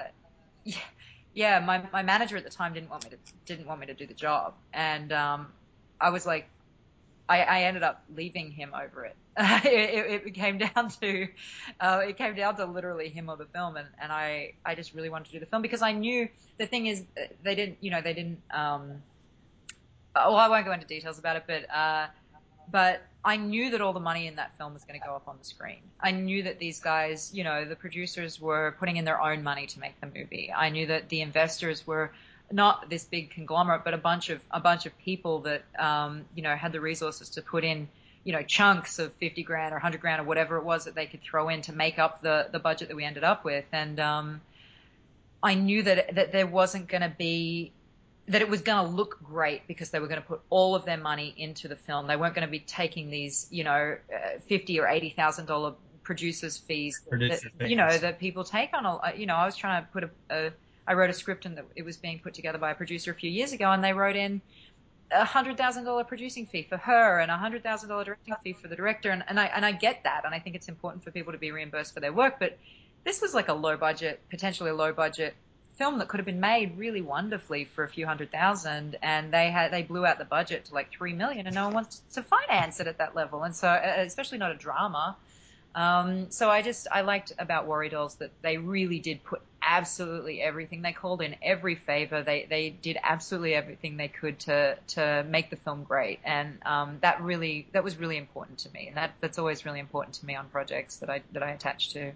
yeah, my manager at the time didn't want me to do the job, and I was like, I ended up leaving him over it. It came down to literally him or the film, and I just really wanted to do the film because I knew the thing is they didn't well, I won't go into details about it, but I knew that all the money in that film was going to go up on the screen. I knew that these guys, the producers were putting in their own money to make the movie. I knew that the investors were not this big conglomerate, but a bunch of people that, had the resources to put in, chunks of 50 grand or 100 grand or whatever it was that they could throw in to make up the budget that we ended up with. And, I knew that there wasn't going to be, that it was going to look great because they were going to put all of their money into the film. They weren't going to be taking these, $50,000 or $80,000 producers fees that people take on. I was trying to put I wrote a script and it was being put together by a producer a few years ago, and they wrote in $100,000 producing fee for her and $100,000 directing fee for the director. And I get that. And I think it's important for people to be reimbursed for their work, but this was like potentially a low budget film that could have been made really wonderfully for a few $100,000, and they blew out the budget to like $3 million, and no one wants to finance it at that level. And so, especially not a drama. So I liked about Worry Dolls that they really did put absolutely everything. They called in every favor. They did absolutely everything they could to make the film great. And, that was really important to me. And that's always really important to me on projects that I attach to.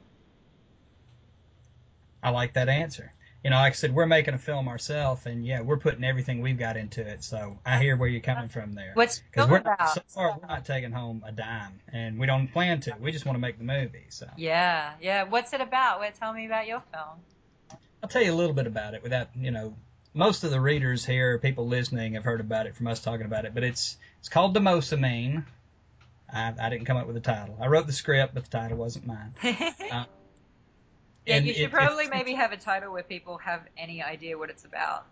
I like that answer. Like I said, we're making a film ourselves, and yeah, we're putting everything we've got into it. So I hear where you're coming from there. What's the film about? So far, we're not taking home a dime, and we don't plan to. We just want to make the movie. So yeah. What's it about? Tell me about your film. I'll tell you a little bit about it. Without most of the readers here, people listening, have heard about it from us talking about it. But it's called Demoscene. I didn't come up with the title. I wrote the script, but the title wasn't mine. Yeah, you should probably maybe have a title where people have any idea what it's about.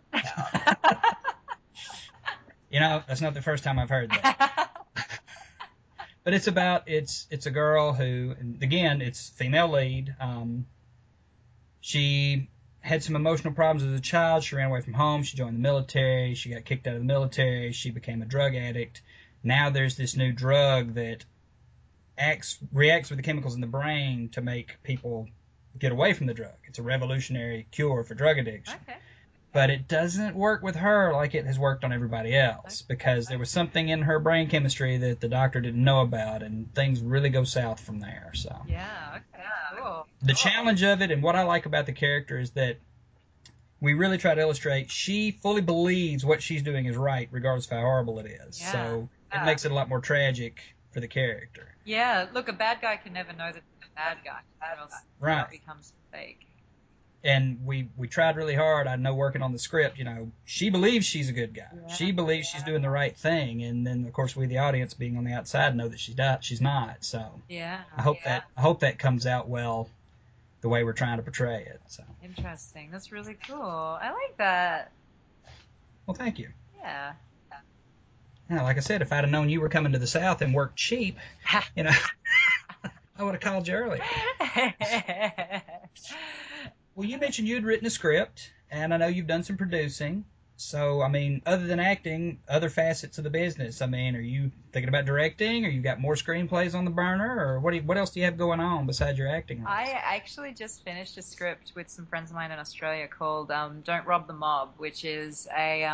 That's not the first time I've heard that. But it's a girl who, and again, it's female lead. She had some emotional problems as a child. She ran away from home. She joined the military. She got kicked out of the military. She became a drug addict. Now there's this new drug that reacts with the chemicals in the brain to make people get away from the drug. It's a revolutionary cure for drug addiction. Okay. But it doesn't work with her like it has worked on everybody else, because there was something in her brain chemistry that the doctor didn't know about, and things really go south from there. So yeah, okay, cool. The challenge of it, and what I like about the character, is that we really try to illustrate she fully believes what she's doing is right, regardless of how horrible it is. Yeah. So it makes it a lot more tragic for the character. Yeah, look, a bad guy can never know that he's a bad guy, or else Right. it becomes fake. And we tried really hard. I know, working on the script, she believes she's a good guy. Yeah. She believes she's doing the right thing. And then, of course, we, the audience, being on the outside, know that she's not. So yeah, I hope that comes out well, the way we're trying to portray it. So interesting. That's really cool. I like that. Well, thank you. Yeah. Yeah, like I said, if I'd have known you were coming to the South and worked cheap, I would have called you earlier. Well, you mentioned you'd written a script, and I know you've done some producing. So, other than acting, other facets of the business, are you thinking about directing, or you got more screenplays on the burner, or what else do you have going on besides your acting roles? I actually just finished a script with some friends of mine in Australia called Don't Rob the Mob, which is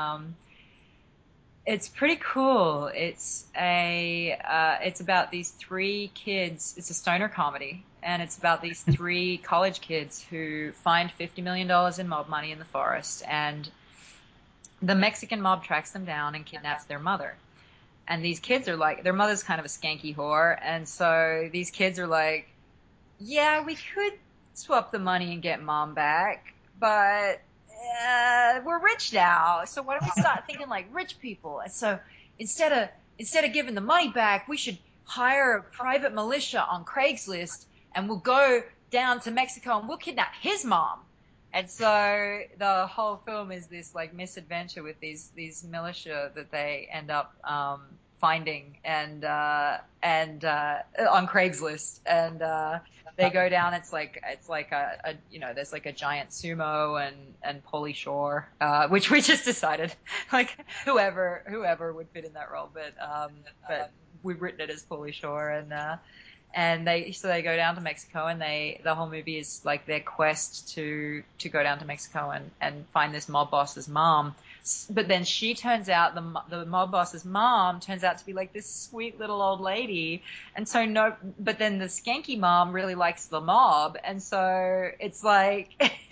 it's pretty cool. It's about these three kids. It's a stoner comedy, and it's about these three college kids who find $50 million in mob money in the forest, and the Mexican mob tracks them down and kidnaps their mother. And these kids are like, their mother's kind of a skanky whore, and so these kids are like, yeah, we could swap the money and get mom back, but we're rich now, so why don't we start thinking like rich people? And so instead of giving the money back, we should hire a private militia on Craigslist, and we'll go down to Mexico and we'll kidnap his mom. And so the whole film is this like misadventure with these militia that they end up finding and on Craigslist, and they go down. It's like a there's like a giant sumo and Pauly Shore, which we just decided like whoever would fit in that role, but we've written it as Pauly Shore, and they go down to Mexico, and the whole movie is like their quest to go down to Mexico and find this mob boss's mom. But then she turns out, the mob boss's mom turns out to be like this sweet little old lady. And so but then the skanky mom really likes the mob. And so it's like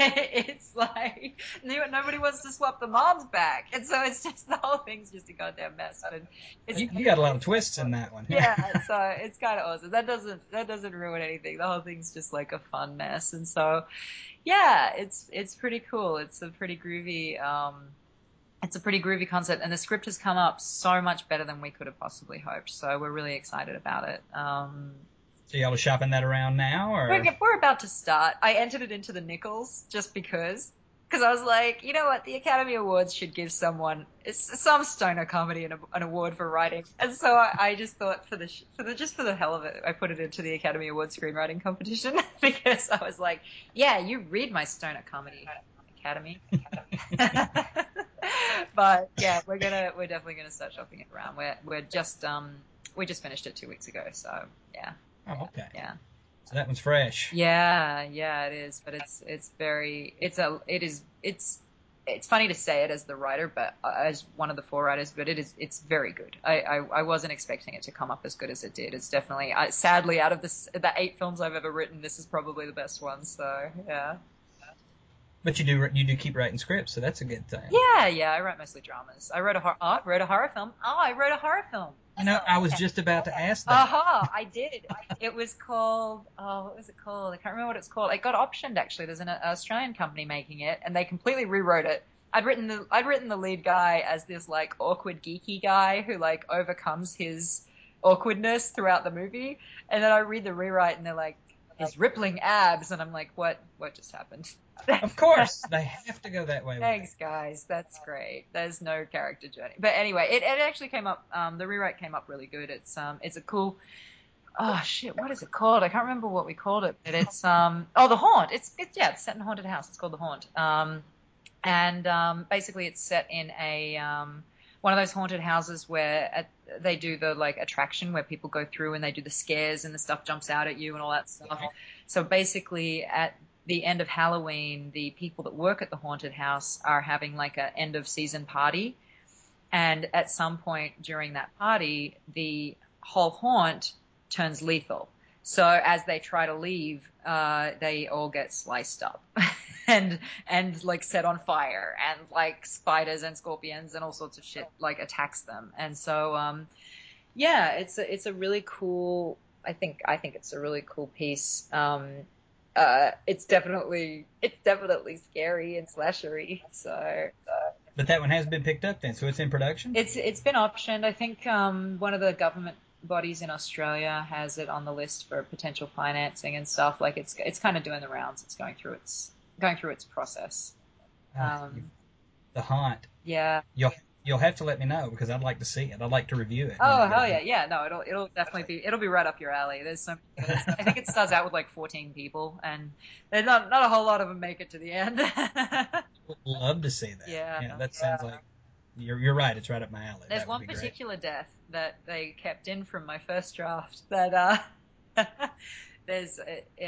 nobody wants to swap the moms back. And so it's just, the whole thing's just a goddamn mess. And you got a lot of twists in that one. Yeah. So it's kind of awesome. That doesn't ruin anything. The whole thing's just like a fun mess. And so, yeah, it's pretty cool. It's a pretty groovy concept, and the script has come up so much better than we could have possibly hoped. So we're really excited about it. So y'all are shopping that around now, or? We're about to start. I entered it into the Nichols just because I was like, you know what, the Academy Awards should give some stoner comedy an award for writing. And so I just thought for the hell of it, I put it into the Academy Awards screenwriting competition because I was like, yeah, you read my stoner comedy, Academy. But yeah, we're definitely gonna start shopping it around. We just finished it 2 weeks ago, so yeah. Oh, okay. Yeah. So that one's fresh. Yeah, it is. But it's funny to say it as the writer, but as one of the 4 writers, but it's very good. I wasn't expecting it to come up as good as it did. It's definitely, sadly, out of the 8 films I've ever written, this is probably the best one. So yeah. But you do keep writing scripts, so that's a good thing. Yeah, I write mostly dramas. I wrote a horror film. I wrote a horror film. I was just about to ask that. I did. It was called, what was it called? I can't remember what it's called. It got optioned, actually. There's an Australian company making it, and they completely rewrote it. I'd written the lead guy as this like awkward geeky guy who like overcomes his awkwardness throughout the movie, and then I read the rewrite and they're like, his rippling abs, and I'm like, what just happened? Of course, they have to go that way. Thanks, guys. That's great. There's no character journey. But anyway, it actually came up, the rewrite came up really good. It's a cool, oh shit, what is it called? I can't remember what we called it, but it's, The Haunt. It's set in a haunted house. It's called The Haunt. Basically it's set in one of those haunted houses where they do the like attraction where people go through and they do the scares and the stuff jumps out at you and all that stuff. Yeah. So basically at the end of Halloween, the people that work at the haunted house are having like a end of season party. And at some point during that party, the whole haunt turns lethal. So as they try to leave, they all get sliced up and like set on fire, and like spiders and scorpions and all sorts of shit like attacks them. And so, yeah, it's a really cool, I think it's a really cool piece. It's definitely scary and slashery. So, but that one has been picked up then, so it's in production. It's been optioned. I think one of the government bodies in Australia has it on the list for potential financing and stuff. Like it's kind of doing the rounds. It's going through its process. The Haunt. Yeah. You'll have to let me know because I'd like to see it. I'd like to review it. Oh hell yeah, yeah. No, it'll definitely be right up your alley. There's some. I think it starts out with like 14 people, and there's not a whole lot of them make it to the end. Love to see that. Yeah. That sounds like you're right. It's right up my alley. There's one particular death that they kept in from my first draft. That there's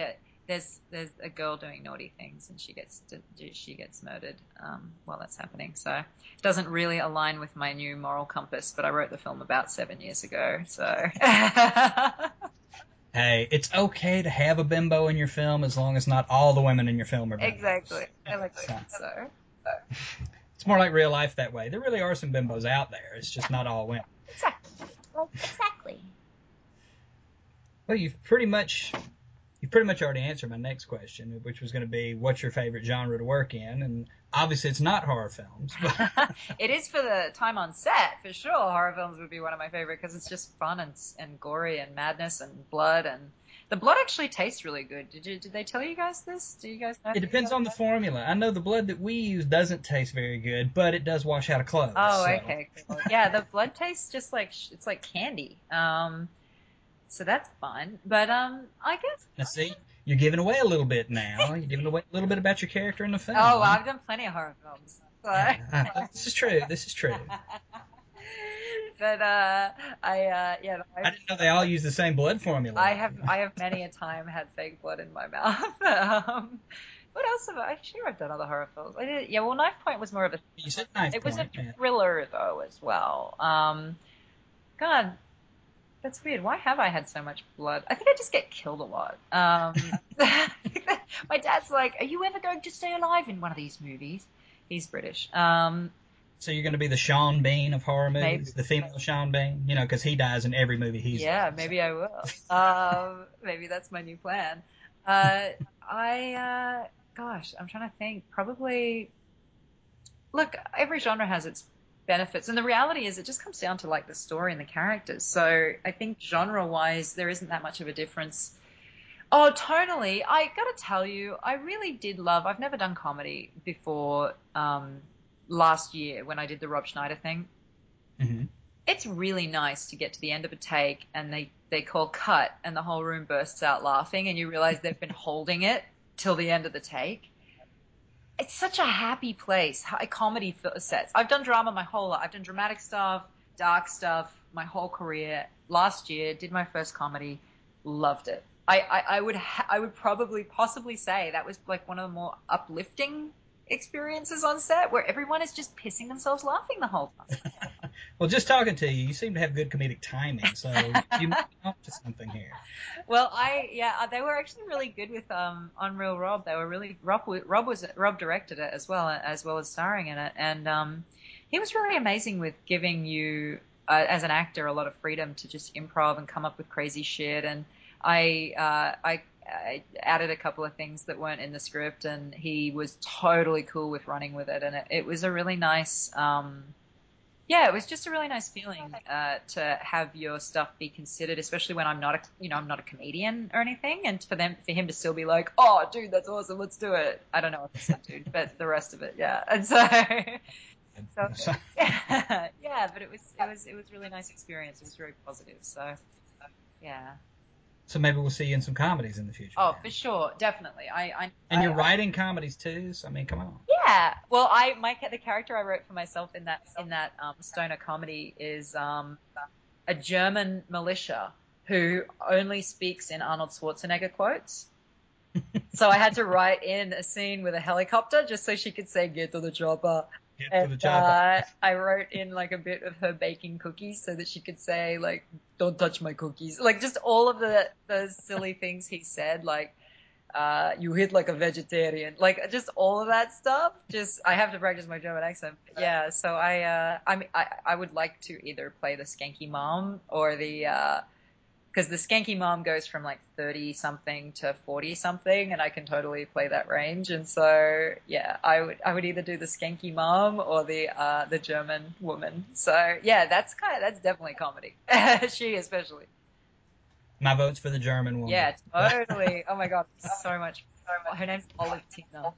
a girl doing naughty things and she gets murdered while that's happening. So it doesn't really align with my new moral compass, but I wrote the film about 7 years ago. So hey, it's okay to have a bimbo in your film as long as not all the women in your film are bimbos. Exactly. I like that. So it's more like real life that way. There really are some bimbos out there. It's just not all women. Exactly. Well, you've pretty much already answered my next question, which was going to be, what's your favorite genre to work in? And obviously it's not horror films. But it is for the time on set, for sure. Horror films would be one of my favorite because it's just fun and gory and madness and blood and The blood actually tastes really good. Did they tell you guys this? Do you guys know? It depends on the formula. I know the blood that we use doesn't taste very good, but it does wash out of clothes. Oh, So. okay, cool. Yeah, the blood tastes just like it's like candy. So that's fun. But I guess. Now see, you're giving away a little bit now. You're giving away a little bit about your character in the film. Oh, I've done plenty of horror films. So. Yeah, this is true. This is true. But I didn't know they all use the same blood formula. I have many a time had fake blood in my mouth. What else have I? Sure, I've done other horror films. I did. Yeah, well, Knife Point was more of a. You said Knife It Point. was a thriller though as well. God, that's weird. Why have I had so much blood? I think I just get killed a lot. My dad's like, "Are you ever going to stay alive in one of these movies?" He's British. So you're going to be the Sean Bean of horror movies, Maybe. the female Sean Bean, because he dies in every movie he's in. Yeah, maybe I will. Maybe that's my new plan. Gosh, I'm trying to think. Probably, look, every genre has its benefits, and the reality is it just comes down to like the story and the characters. So I think genre-wise, there isn't that much of a difference. Oh, tonally, I gotta tell you, I really did love. I've never done comedy before. Last year when I did the Rob Schneider thing. Mm-hmm. It's really nice to get to the end of a take and they call cut and the whole room bursts out laughing and you realize they've been holding it till the end of the take. It's such a happy place. Comedy sets. I've done drama my whole life. I've done dramatic stuff, dark stuff, my whole career. Last year, did my first comedy, loved it. I would probably possibly say that was like one of the more uplifting experiences on set where everyone is just pissing themselves laughing the whole time. Well, just talking to you see to have good comedic timing, so you might be up to something here. Well, they were actually really good with Unreal Rob. They were really Rob directed it as well as starring in it, and he was really amazing with giving you as an actor a lot of freedom to just improv and come up with crazy shit. And I added a couple of things that weren't in the script, and he was totally cool with running with it. And it was a really nice. It was just a really nice feeling to have your stuff be considered, especially when I'm not a comedian or anything, and for him to still be like, "Oh, dude, that's awesome, let's do it." I don't know what he said, dude, but the rest of it, yeah. And so yeah, but it was really nice experience. It was very positive. So yeah. So maybe we'll see you in some comedies in the future. Oh, for sure, definitely. And you're writing comedies too, so I mean, come on. Yeah. Well, the character I wrote for myself in that stoner comedy is a German militia who only speaks in Arnold Schwarzenegger quotes. So I had to write in a scene with a helicopter just so she could say, "Get to the chopper." I wrote in like a bit of her baking cookies so that she could say like, "Don't touch my cookies." Like just all of the silly things he said, like, you hit like a vegetarian, like just all of that stuff. Just, I have to practice my German accent. But yeah. So I would like to either play the skanky mom or because the skanky mom goes from like 30 something to 40 something, and I can totally play that range. And so, yeah, I would either do the skanky mom or the German woman. So yeah, that's definitely comedy. She especially. My vote's for the German woman. Yeah, totally. Oh my God, so much. Her name's Olive Tina.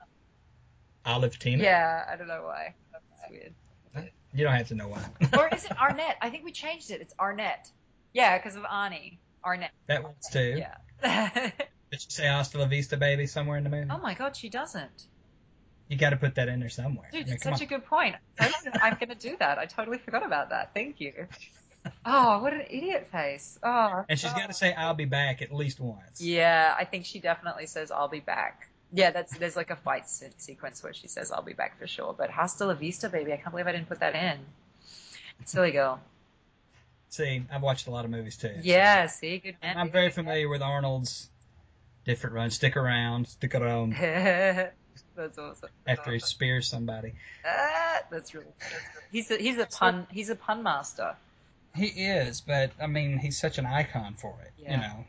Olive Tina? Yeah, I don't know why. It's weird. You don't have to know why. Or is it Arnett? I think we changed it. It's Arnett. Yeah, because of Arnie. Arnett. That works too. Yeah. Did she say "Hasta la vista, baby" somewhere in the movie? Oh my God, she doesn't. You got to put that in there somewhere. Dude, it's such a good point. I'm going to do that. I totally forgot about that. Thank you. Oh, what an idiot face. Oh. And she's got to say "I'll be back" at least once. Yeah, I think she definitely says "I'll be back." Yeah, there's like a fight sequence where she says "I'll be back" for sure. But "Hasta la vista, baby," I can't believe I didn't put that in. Silly girl. See, I've watched a lot of movies too. Yeah, so. See, good man. I'm very familiar with Arnold's different runs. Stick around. That's awesome. After he spears somebody. That's really cool. He's a pun master. He is, but I mean, he's such an icon for it. Yeah. You know.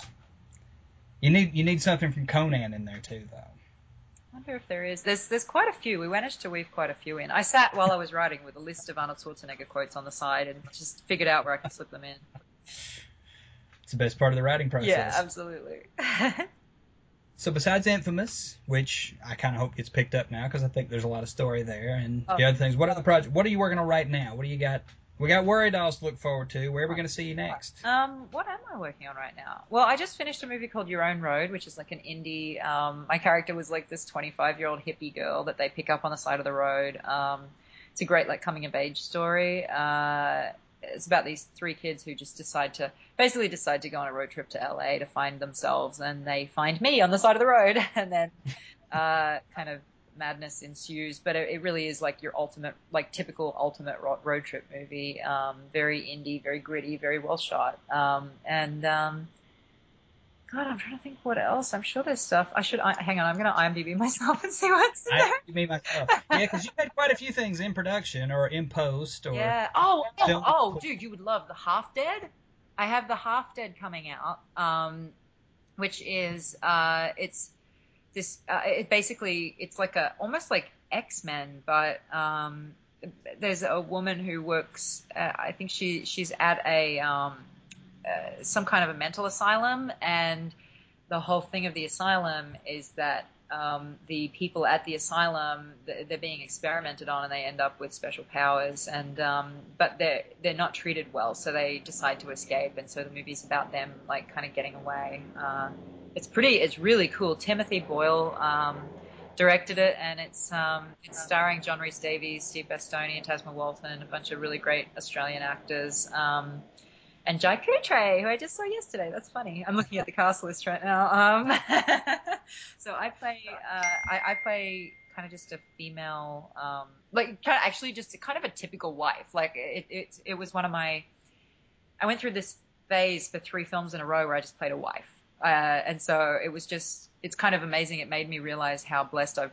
You need something from Conan in there too, though. I wonder if there is. There's quite a few. We managed to weave quite a few in. I sat while I was writing with a list of Arnold Schwarzenegger quotes on the side and just figured out where I could slip them in. It's the best part of the writing process. Yeah, absolutely. So besides Infamous, which I kind of hope gets picked up now because I think there's a lot of story there, and the other things, what other project? What are you working on right now? What do you got? We got Worry Dolls to look forward to. Where are we going to see you next? What am I working on right now? Well, I just finished a movie called Your Own Road, which is like an indie. My character was like this 25-year-old hippie girl that they pick up on the side of the road. It's a great like coming of age story. It's about these three kids who just decide to go on a road trip to LA to find themselves, and they find me on the side of the road, and then kind of madness ensues. But it really is like your ultimate, like typical ultimate road trip movie. Very indie, very gritty, very well shot. God, I'm trying to think what else. I'm sure there's stuff. Hang on. I'm going to IMDb myself and see what's in there. Me myself. Yeah, because you've had quite a few things in production or in post or. Yeah. Dude, you would love The Half Dead. I have The Half Dead coming out, which is it's this. It's like almost like X-Men, but there's a woman who works. I think she's at a some kind of a mental asylum, and the whole thing of the asylum is that the people at the asylum, they're being experimented on, and they end up with special powers, and but they're not treated well, so they decide to escape, and so the movie's about them like kind of getting away. It's really cool. Timothy Boyle directed it, and it's starring John Rhys Davies, Steve Bastoni, Tasma Walton, a bunch of really great Australian actors. And Jai Koutre, who I just saw yesterday. That's funny. I'm looking at the cast list right now. So I play kind of just a female, like kind of actually just kind of a typical wife. Like it was one of my. I went through this phase for 3 films in a row where I just played a wife, and so it's kind of amazing. It made me realize how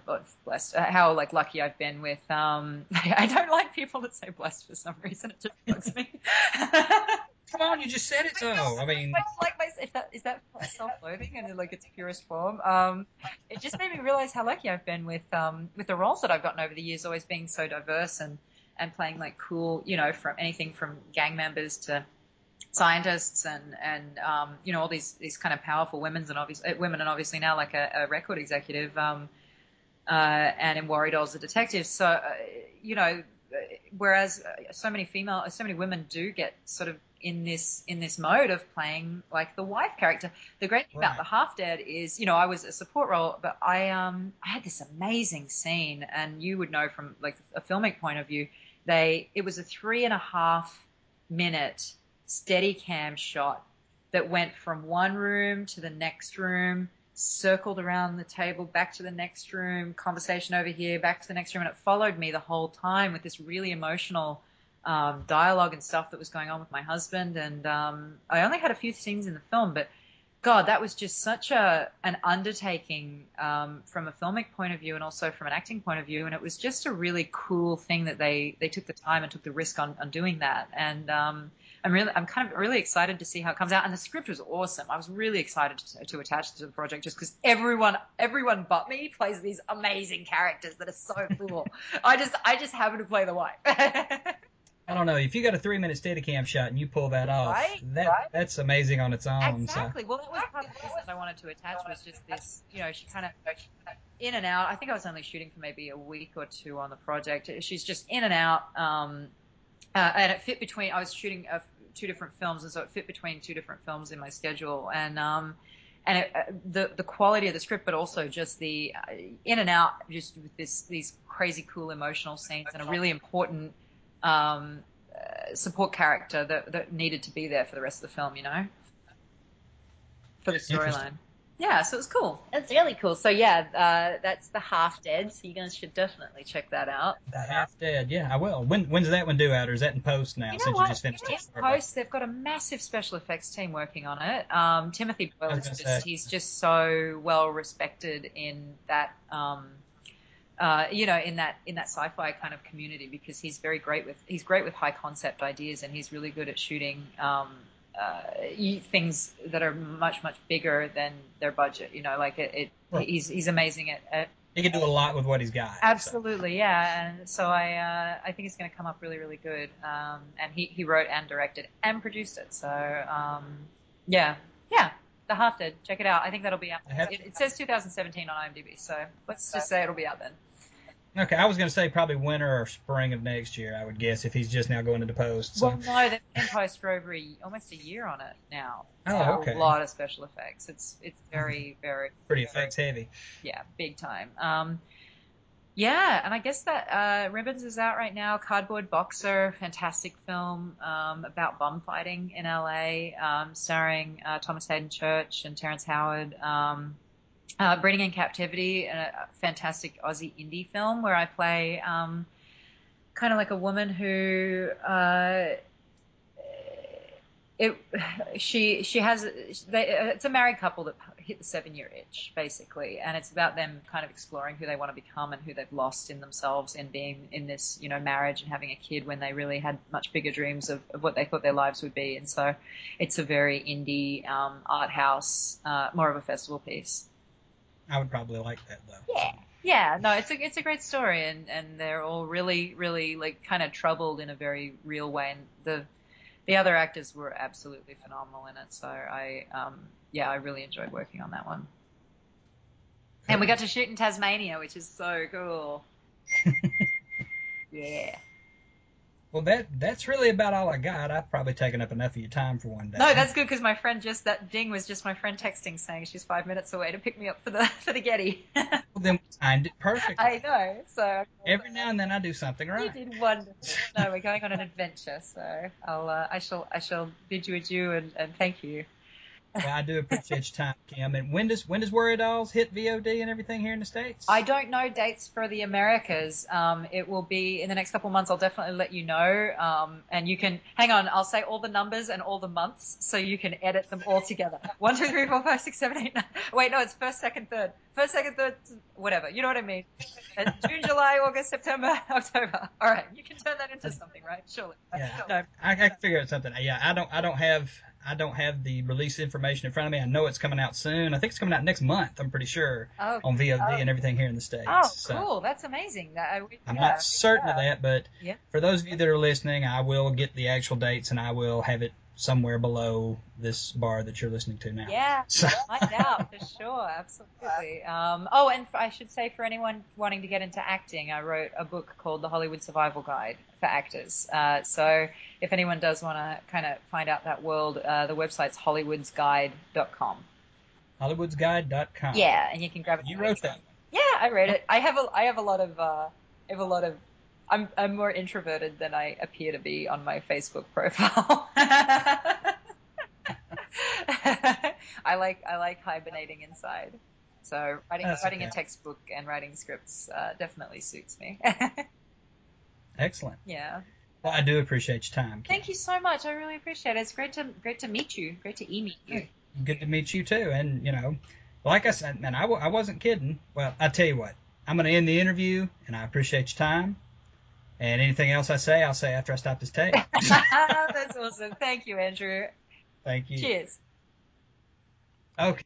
how like lucky I've been with. I don't like people that say blessed for some reason. It just bugs me. Come on, you just said it though. I mean, like is that self-loathing and like its purest form? It just made me realize how lucky I've been with the roles that I've gotten over the years, always being so diverse and playing like cool, from anything from gang members to scientists and all these kind of powerful women and obviously now like a record executive and in Worry Dolls a detective. So whereas so many women do get sort of in this mode of playing like the wife character. The great thing about The Half Dead is, I was a support role, but I had this amazing scene, and you would know from like a filmic point of view, it was a 3.5 minute steady cam shot that went from one room to the next room, circled around the table, back to the next room, conversation over here, back to the next room, and it followed me the whole time with this really emotional dialogue and stuff that was going on with my husband. And I only had a few scenes in the film, but God, that was just such an undertaking from a filmic point of view and also from an acting point of view. And it was just a really cool thing that they took the time and took the risk on doing that. And I'm kind of really excited to see how it comes out. And the script was awesome. I was really excited to attach to the project just because everyone but me plays these amazing characters that are so cool. I just happen to play the wife. I don't know. If you got a 3-minute Steadicam shot and you pull that off, that's amazing on its own. Exactly. So. Well, that was part of the reason that I wanted to attach was just this, she kind of in and out. I think I was only shooting for maybe a week or 2 on the project. She's just in and out. And it fit between, I was shooting 2 different films, and so it fit between 2 different films in my schedule. And the quality of the script, but also just the in and out, just with these crazy cool emotional scenes and a really important support character that needed to be there for the rest of the film, for the storyline. Yeah, so it was cool. It's really cool. So yeah, that's The Half Dead. So you guys should definitely check that out. The Half Dead, yeah, I will. When's that one due out, or is that in post now? Since you just finished it. In post, they've got a massive special effects team working on it. Timothy Boyle he's just so well respected in that. In that sci-fi kind of community, because he's great with high concept ideas, and he's really good at shooting things that are much bigger than their budget. He's amazing at. He can do a lot with what he's got. Absolutely, so. Yeah, and so I think it's going to come up really, really good. And he wrote and directed and produced it. So Yeah. Yeah. The Half Dead. Check it out. I think that'll be out. I have- It says 2017 on IMDb, so let's just say it'll be out then. Okay, I was going to say probably winter or spring of next year, I would guess, if he's just now going into post. So. Well, no, they've been in post for over almost a year on it now. Oh, okay. A lot of special effects. It's very, very Pretty effects heavy. Yeah, big time. Yeah, and I guess that Ribbons is out right now. Cardboard Boxer, fantastic film about bum fighting in LA, starring Thomas Hayden Church and Terrence Howard. Breeding in Captivity, a fantastic Aussie indie film where I play kind of like a woman who it's a married couple that hit the 7-year itch basically, and it's about them kind of exploring who they want to become and who they've lost in themselves in being in this, marriage and having a kid when they really had much bigger dreams of what they thought their lives would be. And so it's a very indie art house, more of a festival piece. I would probably like that though. Yeah. Yeah, no, it's a great story, and they're all really, really like kind of troubled in a very real way, and the other actors were absolutely phenomenal in it. So I really enjoyed working on that one. And we got to shoot in Tasmania, which is so cool. Yeah. Well, that's really about all I got. I've probably taken up enough of your time for one day. No, that's good because my friend that ding was just my friend texting saying she's 5 minutes away to pick me up for the Getty. Well, then we timed it perfectly. I know. So every now and then I do something right. You did wonderful. No, we're going on an adventure, so I shall bid you adieu and thank you. Well, I do appreciate your time, Kim. And when does Worry Dolls hit VOD and everything here in the States? I don't know dates for the Americas. It will be in the next couple of months. I'll definitely let you know. And you can hang on. I'll say all the numbers and all the months so you can edit them all together. 1, 2, 3, 4, 5, 6, 7, 8, 9. Wait, no, it's first, second, third. First, second, third, whatever. You know what I mean? June, July, August, September, October. All right, you can turn that into something, right? Surely. Yeah, no. I can figure out something. Yeah, I don't have the release information in front of me. I know it's coming out soon. I think it's coming out next month. I'm pretty sure on VOD and everything here in the States. Oh, so, cool! That's amazing. I'm not certain of that, but for those of you that are listening, I will get the actual dates and I will have it somewhere below this bar that you're listening to now. Yeah, find out for sure, absolutely. And I should say for anyone wanting to get into acting, I wrote a book called The Hollywood Survival Guide for actors. So if anyone does want to kind of find out that world, the website's hollywoodsguide.com. Hollywoodsguide.com. Yeah, and you can grab it. You wrote that one. Yeah, I wrote it. I have a lot of. I'm more introverted than I appear to be on my Facebook profile. I like hibernating inside. So writing a textbook and writing scripts definitely suits me. Excellent. Yeah. Well, I do appreciate your time, Kim. Thank you so much. I really appreciate it. It's great to meet you. Great to meet you. Good to meet you too. And like I said, man, I wasn't kidding. Well, I tell you what, I'm going to end the interview, and I appreciate your time. And anything else I'll say after I stop this tape. That's awesome. Thank you, Andrew. Thank you. Cheers. Okay.